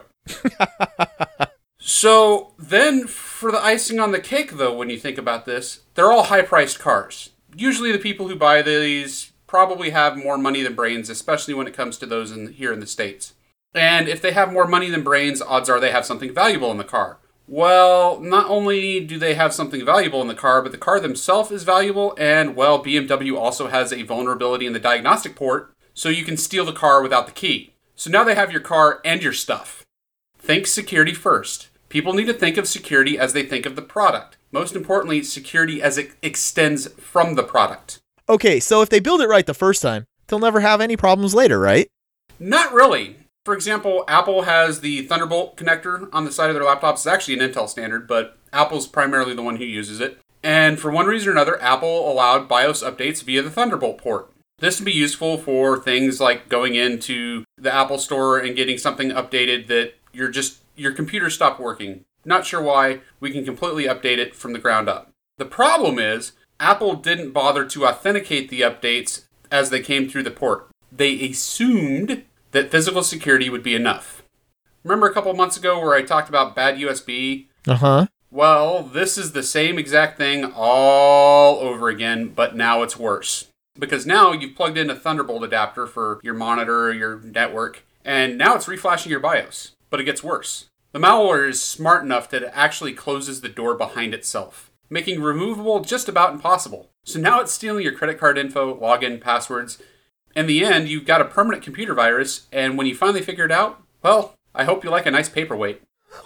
So then, for the icing on the cake, though, when you think about this, they're all high-priced cars. Usually the people who buy these probably have more money than brains, especially when it comes to those in, here in the States. And if they have more money than brains, odds are they have something valuable in the car. Well, not only do they have something valuable in the car, but the car themselves is valuable, and, well, B M W also has a vulnerability in the diagnostic port, so you can steal the car without the key. So now they have your car and your stuff. Think security first. People need to think of security as they think of the product. Most importantly, security as it extends from the product. Okay, so if they build it right the first time, they'll never have any problems later, right? Not really. For example, Apple has the Thunderbolt connector on the side of their laptops. It's actually an Intel standard, but Apple's primarily the one who uses it. And for one reason or another, Apple allowed BIOS updates via the Thunderbolt port. This would be useful for things like going into the Apple Store and getting something updated that you're just, your computer stopped working. Not sure why. We can completely update it from the ground up. The problem is, Apple didn't bother to authenticate the updates as they came through the port. They assumed that physical security would be enough. Remember a couple months ago where I talked about bad U S B? Uh-huh. Well, this is the same exact thing all over again, but now it's worse. Because now you've plugged in a Thunderbolt adapter for your monitor or your network, and now it's reflashing your BIOS. But it gets worse. The malware is smart enough that it actually closes the door behind itself, making removable just about impossible. So now it's stealing your credit card info, login, passwords. In the end, you've got a permanent computer virus, and when you finally figure it out, well, I hope you like a nice paperweight.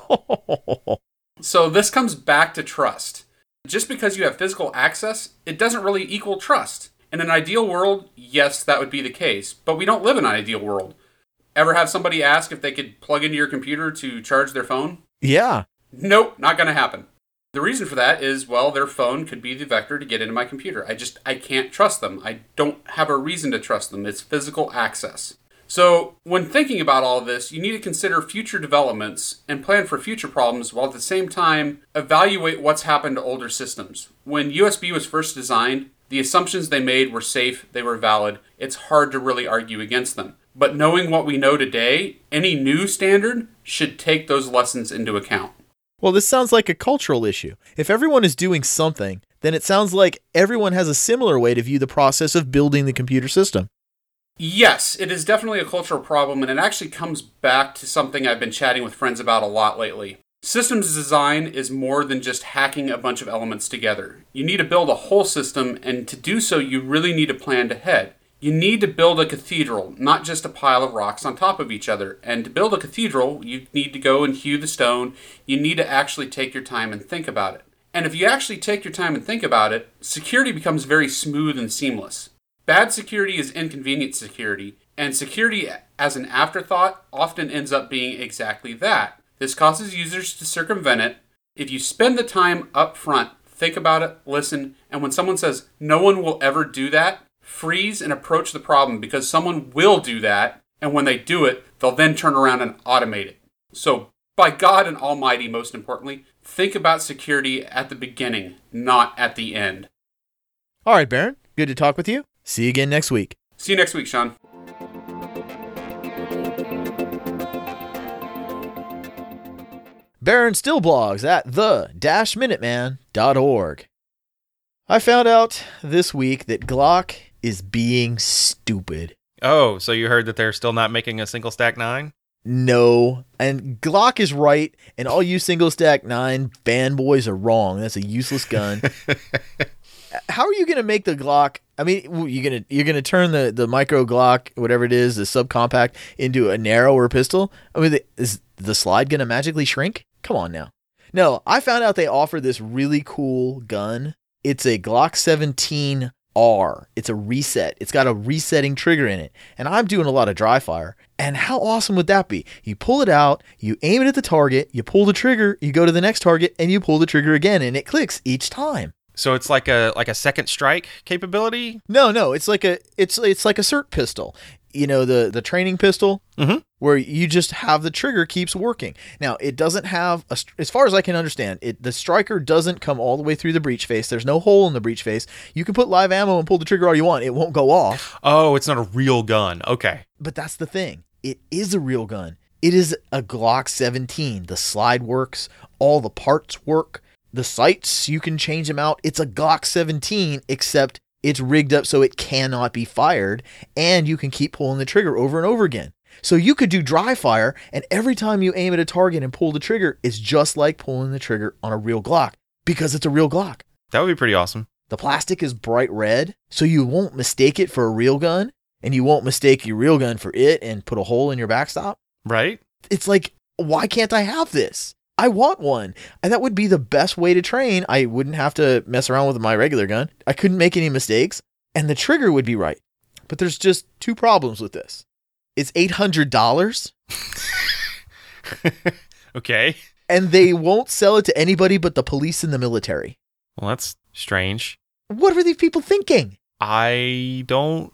So this comes back to trust. Just because you have physical access, it doesn't really equal trust. In an ideal world, yes, that would be the case, but we don't live in an ideal world. Ever have somebody ask if they could plug into your computer to charge their phone? Yeah. Nope, not going to happen. The reason for that is, well, their phone could be the vector to get into my computer. I just, I can't trust them. I don't have a reason to trust them. It's physical access. So when thinking about all of this, you need to consider future developments and plan for future problems while at the same time evaluate what's happened to older systems. When U S B was first designed, the assumptions they made were safe, they were valid. It's hard to really argue against them. But knowing what we know today, any new standard should take those lessons into account. Well, this sounds like a cultural issue. If everyone is doing something, then it sounds like everyone has a similar way to view the process of building the computer system. Yes, it is definitely a cultural problem, and it actually comes back to something I've been chatting with friends about a lot lately. Systems design is more than just hacking a bunch of elements together. You need to build a whole system, and to do so, you really need to plan ahead. You need to build a cathedral, not just a pile of rocks on top of each other. And to build a cathedral, you need to go and hew the stone. You need to actually take your time and think about it. And if you actually take your time and think about it, security becomes very smooth and seamless. Bad security is inconvenient security, and security as an afterthought often ends up being exactly that. This causes users to circumvent it. If you spend the time up front, think about it, listen, and when someone says, no one will ever do that, freeze and approach the problem, because someone will do that, and when they do it, they'll then turn around and automate it. So, by God and Almighty, most importantly, think about security at the beginning, not at the end. All right, Baron, good to talk with you. See you again next week. See you next week, Sean. Baron still blogs at the dash minuteman dot org. I found out this week that Glock is being stupid. Oh, so you heard that they're still not making a single stack nine? No, and Glock is right, and all you single stack nine fanboys are wrong. That's a useless gun. How are you going to make the Glock? I mean, you're going to you're going to turn the, the micro Glock, whatever it is, the subcompact, into a narrower pistol? I mean, is the slide going to magically shrink? Come on now. No, I found out they offer this really cool gun. It's a Glock seventeen R. It's a reset. It's got a resetting trigger in it. And I'm doing a lot of dry fire. And how awesome would that be? You pull it out, you aim it at the target, you pull the trigger, you go to the next target, and you pull the trigger again, and it clicks each time. So it's like a like a second strike capability? No, no, it's like a it's it's like a C E R T pistol. You know, the the training pistol, mm-hmm. where you just have the trigger keeps working. Now, it doesn't have a, as far as I can understand, it the striker doesn't come all the way through the breech face. There's no hole in the breech face. You can put live ammo and pull the trigger all you want. It won't go off. Oh, it's not a real gun. Okay. But that's the thing. It is a real gun. It is a Glock seventeen. The slide works. All the parts work. The sights, you can change them out. It's a Glock seventeen, except it's rigged up so it cannot be fired, and you can keep pulling the trigger over and over again. So you could do dry fire, and every time you aim at a target and pull the trigger, it's just like pulling the trigger on a real Glock, because it's a real Glock. That would be pretty awesome. The plastic is bright red, so you won't mistake it for a real gun, and you won't mistake your real gun for it and put a hole in your backstop. Right? It's like, why can't I have this? I want one. And that would be the best way to train. I wouldn't have to mess around with my regular gun. I couldn't make any mistakes. And the trigger would be right. But there's just two problems with this. It's eight hundred dollars. Okay. And they won't sell it to anybody but the police and the military. Well, that's strange. What are these people thinking? I don't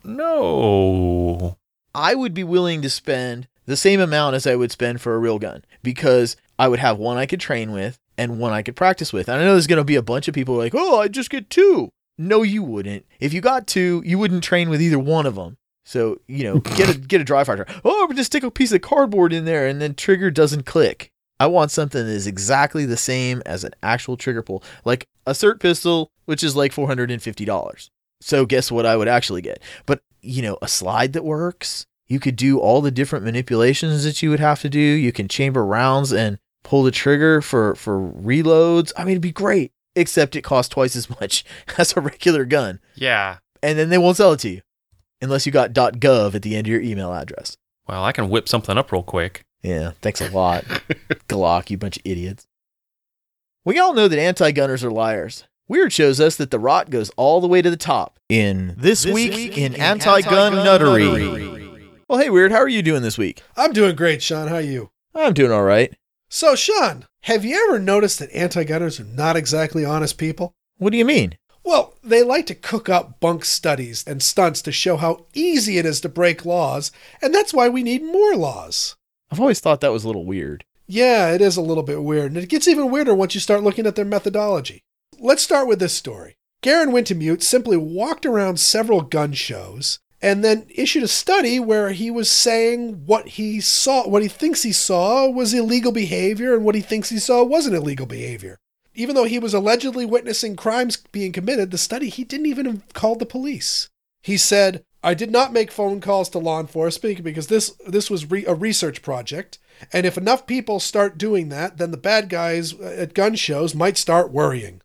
know. I would be willing to spend the same amount as I would spend for a real gun because I would have one I could train with and one I could practice with. And I know there's going to be a bunch of people who are like, oh, I just get two. No, you wouldn't. If you got two, you wouldn't train with either one of them. So, you know, get a get a dry fire. Oh, just stick a piece of cardboard in there and then trigger doesn't click. I want something that is exactly the same as an actual trigger pull, like a cert pistol, which is like four hundred fifty dollars. So guess what I would actually get? But, you know, a slide that works. You could do all the different manipulations that you would have to do. You can chamber rounds and pull the trigger for, for reloads. I mean, it'd be great, except it costs twice as much as a regular gun. Yeah. And then they won't sell it to you unless you got .gov at the end of your email address. Well, I can whip something up real quick. Yeah, thanks a lot, Glock, you bunch of idiots. We all know that anti-gunners are liars. Weird shows us that the rot goes all the way to the top in This, this week, week in, in Anti-Gun, Anti-Gun Nuttery. Nuttery. Well, hey, Weird, how are you doing this week? I'm doing great, Sean. How are you? I'm doing all right. So, Sean, have you ever noticed that anti-gunners are not exactly honest people? What do you mean? Well, they like to cook up bunk studies and stunts to show how easy it is to break laws, and that's why we need more laws. I've always thought that was a little weird. Yeah, it is a little bit weird, and it gets even weirder once you start looking at their methodology. Let's start with this story. Garen Wintemute simply walked around several gun shows and then issued a study where he was saying what he saw, what he thinks he saw was illegal behavior and what he thinks he saw wasn't illegal behavior. Even though he was allegedly witnessing crimes being committed, the study, he didn't even have called the police. He said, I did not make phone calls to law enforcement because this this was re- a research project. And if enough people start doing that, then the bad guys at gun shows might start worrying.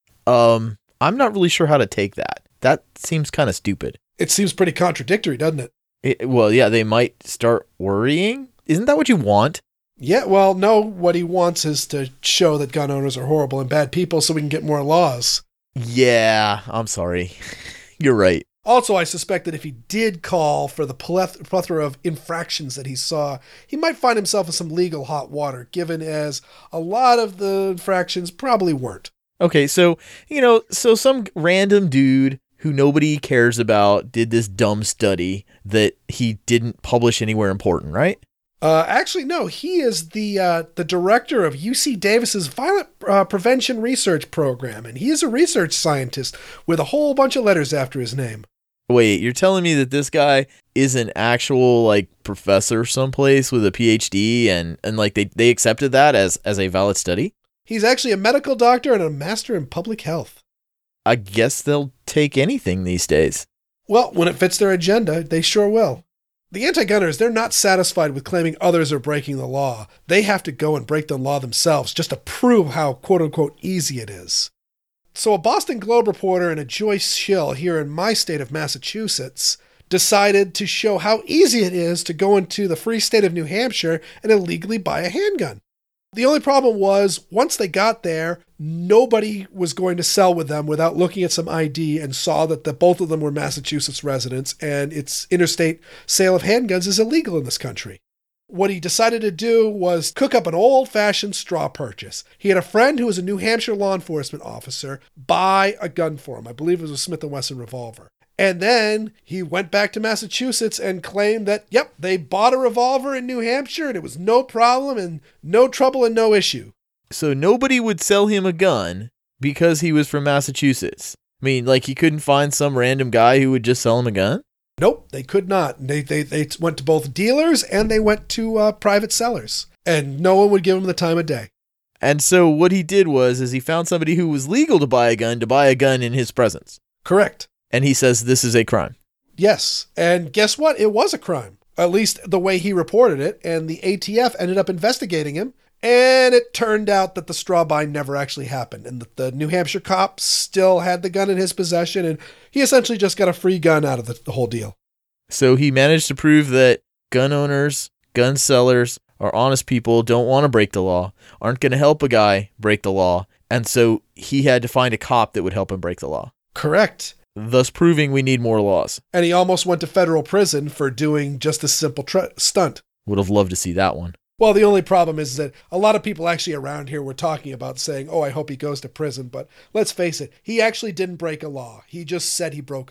Um, I'm not really sure how to take that. That seems kind of stupid. It seems pretty contradictory, doesn't it? it? Well, yeah, they might start worrying. Isn't that what you want? Yeah, well, no, what he wants is to show that gun owners are horrible and bad people so we can get more laws. Yeah, I'm sorry. You're right. Also, I suspect that if he did call for the plethora of infractions that he saw, he might find himself in some legal hot water, given as a lot of the infractions probably weren't. Okay, so, you know, so some random dude who nobody cares about did this dumb study that he didn't publish anywhere important, right? Uh, actually, no, he is the uh, the director of U C Davis's Violent uh, Prevention Research Program, and he is a research scientist with a whole bunch of letters after his name. Wait, you're telling me that this guy is an actual, like, professor someplace with a P H D, and, and like, they, they accepted that as, as a valid study? He's actually a medical doctor and a master in public health. I guess they'll take anything these days. Well, when it fits their agenda, they sure will. The anti-gunners, they're not satisfied with claiming others are breaking the law. They have to go and break the law themselves just to prove how quote-unquote easy it is. So a Boston Globe reporter and a Joyce Schill here in my state of Massachusetts decided to show how easy it is to go into the free state of New Hampshire and illegally buy a handgun. The only problem was, once they got there, nobody was going to sell with them without looking at some I D and saw that the, both of them were Massachusetts residents, and its interstate sale of handguns is illegal in this country. What he decided to do was cook up an old-fashioned straw purchase. He had a friend who was a New Hampshire law enforcement officer buy a gun for him. I believe it was a Smith and Wesson revolver. And then he went back to Massachusetts and claimed that, yep, they bought a revolver in New Hampshire and it was no problem and no trouble and no issue. So nobody would sell him a gun because he was from Massachusetts. I mean, like he couldn't find some random guy who would just sell him a gun? Nope, they could not. They they they went to both dealers and they went to uh, private sellers. And no one would give him the time of day. And so what he did was is he found somebody who was legal to buy a gun to buy a gun in his presence. Correct. And he says this is a crime. Yes. And guess what? It was a crime. At least the way he reported it. And the A T F ended up investigating him. And it turned out that the straw buy never actually happened. And that the New Hampshire cop still had the gun in his possession. And he essentially just got a free gun out of the, the whole deal. So he managed to prove that gun owners, gun sellers, or honest people don't want to break the law, aren't going to help a guy break the law. And so he had to find a cop that would help him break the law. Correct. Thus proving we need more laws. And he almost went to federal prison for doing just a simple tr- stunt. Would have loved to see that one. Well, the only problem is that a lot of people actually around here were talking about saying, oh, I hope he goes to prison. But let's face it, he actually didn't break a law. He just said he broke a law.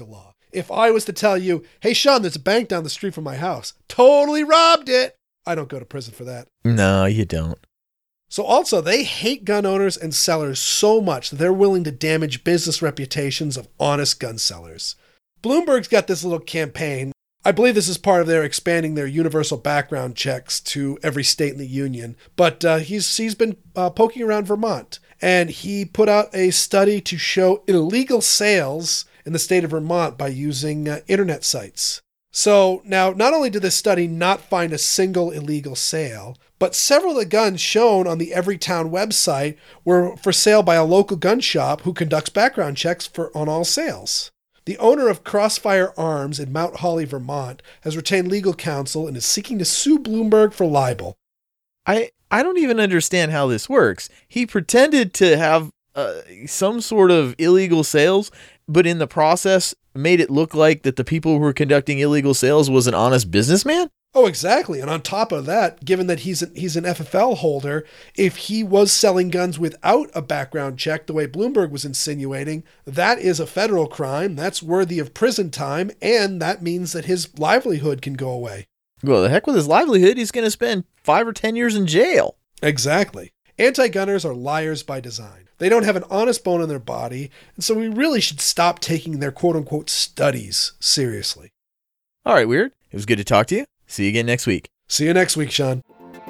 If I was to tell you, hey, Sean, there's a bank down the street from my house, totally robbed it, I don't go to prison for that. No, you don't. So also, they hate gun owners and sellers so much that they're willing to damage business reputations of honest gun sellers. Bloomberg's got this little campaign. I believe this is part of their expanding their universal background checks to every state in the union. But uh, he's he's been uh, poking around Vermont, and he put out a study to show illegal sales in the state of Vermont by using uh, internet sites. So now, not only did this study not find a single illegal sale, but several of the guns shown on the Everytown website were for sale by a local gun shop who conducts background checks for on all sales. The owner of Crossfire Arms in Mount Holly, Vermont, has retained legal counsel and is seeking to sue Bloomberg for libel. I, I don't even understand how this works. He pretended to have uh, some sort of illegal sales, but in the process made it look like that the people who were conducting illegal sales was an honest businessman? Oh, exactly. And on top of that, given that he's an, he's an F F L holder, if he was selling guns without a background check, the way Bloomberg was insinuating, that is a federal crime. That's worthy of prison time. And that means that his livelihood can go away. Well, the heck with his livelihood. He's going to spend five or ten years in jail. Exactly. Anti-gunners are liars by design. They don't have an honest bone in their body. And so we really should stop taking their quote-unquote studies seriously. All right, Weird. It was good to talk to you. See you again next week. See you next week, Sean.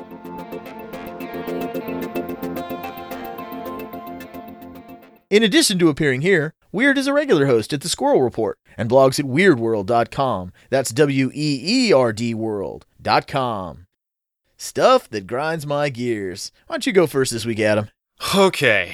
In addition to appearing here, Weird is a regular host at The Squirrel Report and blogs at weird world dot com. That's W E E R D world dot com. Stuff that grinds my gears. Why don't you go first this week, Adam? Okay,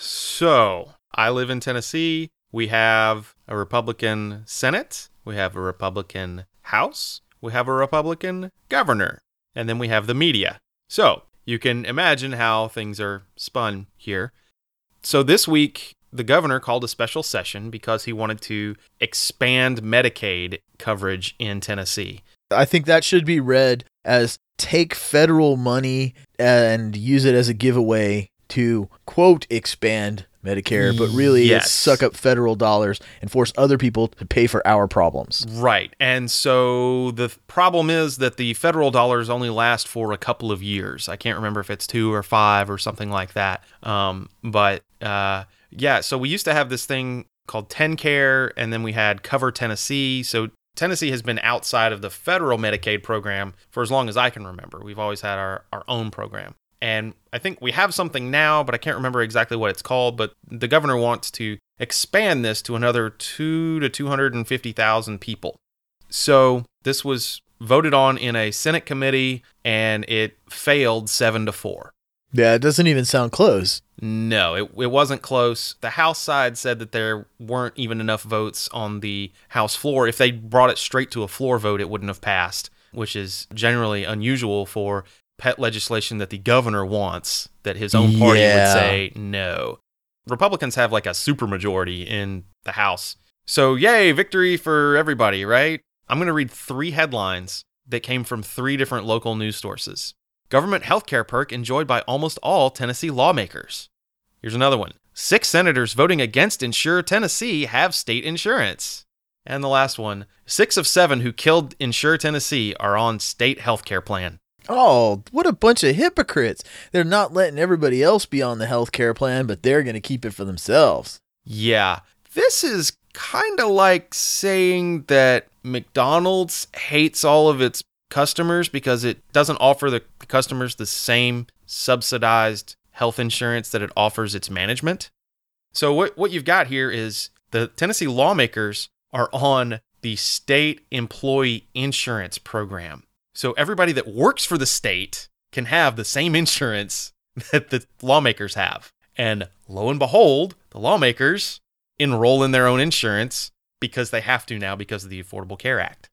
so I live in Tennessee. We have a Republican Senate. We have a Republican House. We have a Republican governor, and then we have the media. So you can imagine how things are spun here. So this week, the governor called a special session because he wanted to expand Medicaid coverage in Tennessee. I think that should be read as take federal money and use it as a giveaway to, quote, expand Medicare, but really Yes. it's suck up federal dollars and force other people to pay for our problems. Right. And so the problem is that the federal dollars only last for a couple of years. I can't remember if it's two or five or something like that. Um, but uh, yeah, so we used to have this thing called TennCare, and then we had Cover Tennessee. So Tennessee has been outside of the federal Medicaid program for as long as I can remember. We've always had our, our own program. And I think we have something now, but I can't remember exactly what it's called. But the governor wants to expand this to another two to two hundred fifty thousand people. So this was voted on in a Senate committee, and it failed seven to four. Yeah, it doesn't even sound close. No, it it wasn't close. The House side said that there weren't even enough votes on the House floor. If they brought it straight to a floor vote, it wouldn't have passed, which is generally unusual for pet legislation that the governor wants, that his own party Yeah. would say no. Republicans have like a supermajority in the House. So yay, victory for everybody, right? I'm going to read three headlines that came from three different local news sources. Government healthcare perk enjoyed by almost all Tennessee lawmakers. Here's another one. Six senators voting against Insure Tennessee have state insurance. And the last one. Six of seven who killed Insure Tennessee are on state healthcare plan. Oh, what a bunch of hypocrites. They're not letting everybody else be on the health care plan, but they're going to keep it for themselves. Yeah, this is kind of like saying that McDonald's hates all of its customers because it doesn't offer the customers the same subsidized health insurance that it offers its management. So what, what you've got here is the Tennessee lawmakers are on the state employee insurance program. So everybody that works for the state can have the same insurance that the lawmakers have. And lo and behold, the lawmakers enroll in their own insurance because they have to now because of the Affordable Care Act.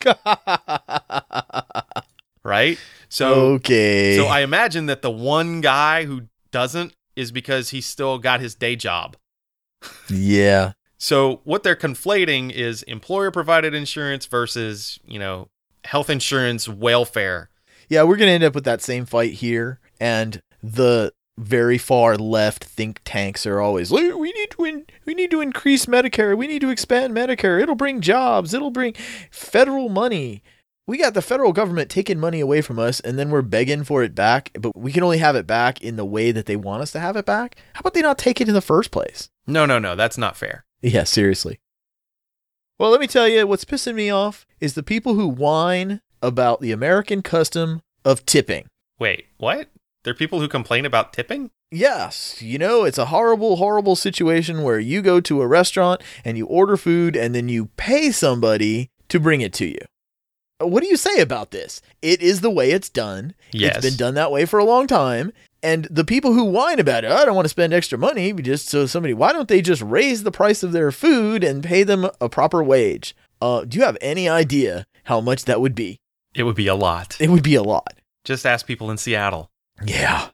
Right? So, okay. so I imagine that the one guy who doesn't is because he's still got his day job. Yeah. So what they're conflating is employer-provided insurance versus, you know, health insurance welfare. Yeah, we're going to end up with that same fight here. And the very far left think tanks are always, we need to in, we need to increase Medicare. We need to expand Medicare. It'll bring jobs. It'll bring federal money. We got the federal government taking money away from us, and then we're begging for it back, but we can only have it back in the way that they want us to have it back. How about they not take it in the first place? No, no, no. That's not fair. Yeah, seriously. Well, let me tell you, what's pissing me off is the people who whine about the American custom of tipping. Wait, what? There are people who complain about tipping? Yes. You know, it's a horrible, horrible situation where you go to a restaurant and you order food and then you pay somebody to bring it to you. What do you say about this? It is the way it's done. Yes. It's been done that way for a long time. And the people who whine about it, oh, I don't want to spend extra money just so somebody, why don't they just raise the price of their food and pay them a proper wage? Uh, do you have any idea how much that would be? It would be a lot. It would be a lot. Just ask people in Seattle. Yeah.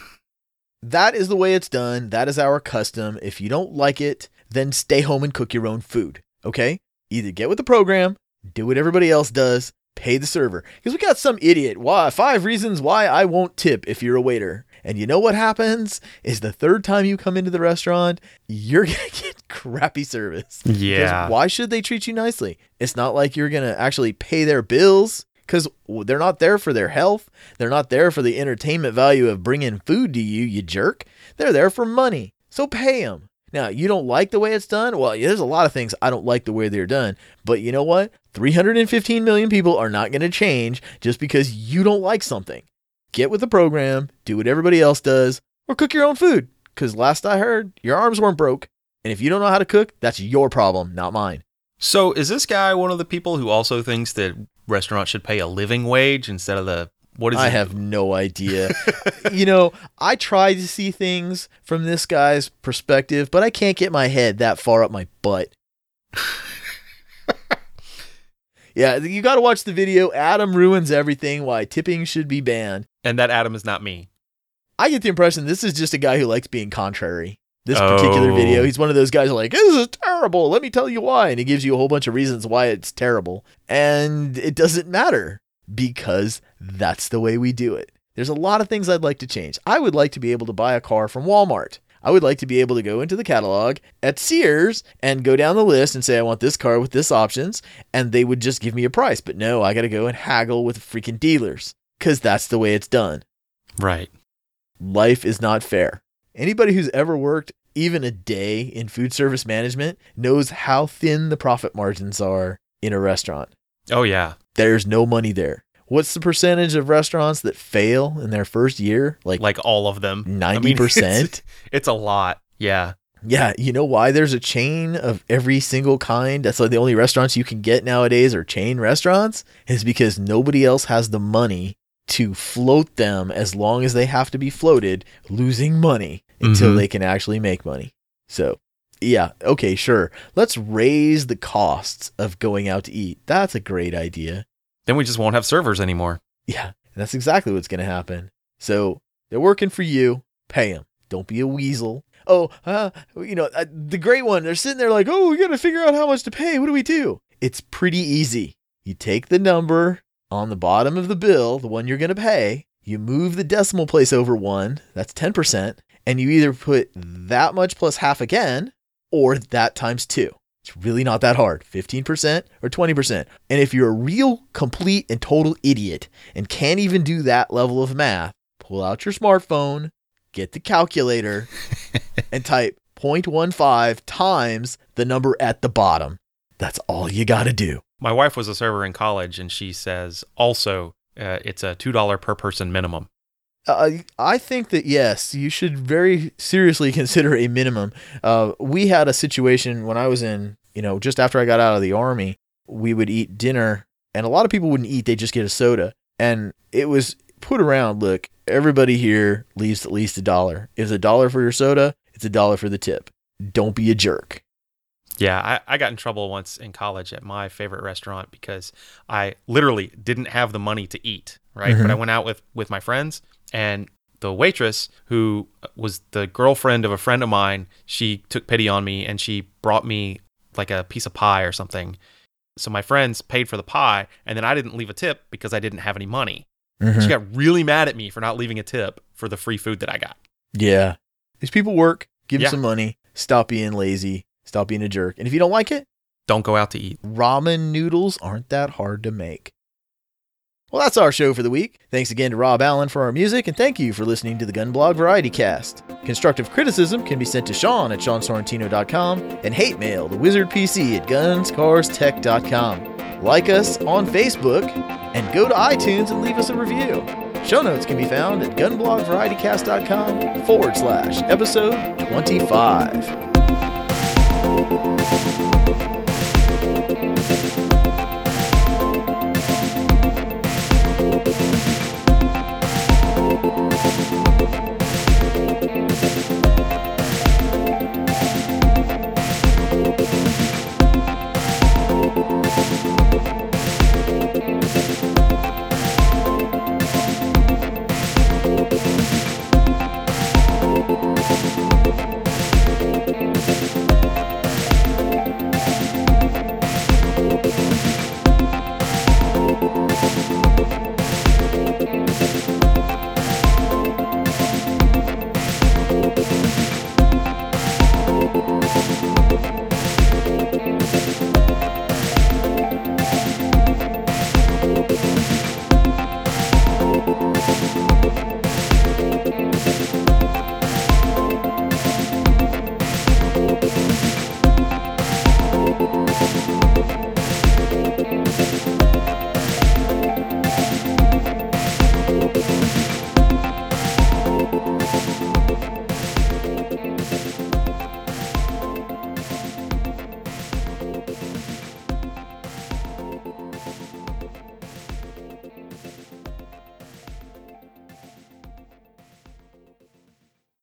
That is the way it's done. That is our custom. If you don't like it, then stay home and cook your own food. Okay? Either get with the program, do what everybody else does, pay the server. Because we got some idiot. Why? Five reasons why I won't tip if you're a waiter. And you know what happens is the third time you come into the restaurant, you're going to get crappy service. Yeah. Because why should they treat you nicely? It's not like you're going to actually pay their bills because they're not there for their health. They're not there for the entertainment value of bringing food to you, you jerk. They're there for money. So pay them. Now, you don't like the way it's done? Well, there's a lot of things I don't like the way they're done. But you know what? three hundred fifteen million people are not going to change just because you don't like something. Get with the program, do what everybody else does, or cook your own food. Because last I heard, your arms weren't broke. And if you don't know how to cook, that's your problem, not mine. So is this guy one of the people who also thinks that restaurants should pay a living wage instead of the, what is it? I have no idea. You know, I try to see things from this guy's perspective, but I can't get my head that far up my butt. Yeah, you got to watch the video. Adam ruins everything, why tipping should be banned. And that Adam is not me. I get the impression this is just a guy who likes being contrary. This particular Oh. video, he's one of those guys who are like, this is terrible. Let me tell you why. And he gives you a whole bunch of reasons why it's terrible. And it doesn't matter because that's the way we do it. There's a lot of things I'd like to change. I would like to be able to buy a car from Walmart. I would like to be able to go into the catalog at Sears and go down the list and say, I want this car with this options. And they would just give me a price. But no, I got to go and haggle with freaking dealers because that's the way it's done. Right. Life is not fair. Anybody who's ever worked even a day in food service management knows how thin the profit margins are in a restaurant. Oh, yeah. There's no money there. What's the percentage of restaurants that fail in their first year? Like, Like all of them. ninety percent? I mean, it's, it's a lot. Yeah. Yeah, you know why there's a chain of every single kind? That's like the only restaurants you can get nowadays are chain restaurants. Is because nobody else has the money to float them as long as they have to be floated, losing money until Mhm. they can actually make money. So, yeah, okay, sure. Let's raise the costs of going out to eat. That's a great idea. Then we just won't have servers anymore. Yeah, and that's exactly what's going to happen. So, they're working for you. Pay them. Don't be a weasel. Oh, uh, you know, uh, the great one, they're sitting there like, oh, we got to figure out how much to pay. What do we do? It's pretty easy. You take the number on the bottom of the bill, the one you're going to pay, you move the decimal place over one, that's ten percent, and you either put that much plus half again, or that times two. It's really not that hard, fifteen percent or twenty percent. And if you're a real, complete, and total idiot and can't even do that level of math, pull out your smartphone, get the calculator, and type zero point one five times the number at the bottom. That's all you got to do. My wife was a server in college, and she says also uh, it's a two dollars per person minimum. Uh, I think that, yes, you should very seriously consider a minimum. Uh, we had a situation when I was in, you know, just after I got out of the Army, we would eat dinner, and a lot of people wouldn't eat. They'd just get a soda. And it was put around, look, everybody here leaves at least a dollar. If it's a dollar for your soda, it's a dollar for the tip. Don't be a jerk. Yeah, I, I got in trouble once in college at my favorite restaurant because I literally didn't have the money to eat, right? Mhm. But I went out with, with my friends, and the waitress, who was the girlfriend of a friend of mine, she took pity on me, and she brought me like a piece of pie or something. So my friends paid for the pie, and then I didn't leave a tip because I didn't have any money. Mhm. She got really mad at me for not leaving a tip for the free food that I got. Yeah. These people work. Give them Yeah. some money. Stop being lazy. Stop being a jerk. And if you don't like it, Don't go out to eat. ramen noodles aren't that hard to make. Well, that's our show for the week. Thanks again to Rob Allen for our music, and thank you for listening to the Gunblog Variety Cast. Constructive criticism can be sent to Sean at Sean Sorrentino dot com and hate mail to Wizard P C at Guns Cars Tech dot com. Like us on Facebook and go to iTunes and leave us a review. Show notes can be found at gunblogvarietycast.com forward slash episode 25. Thank you.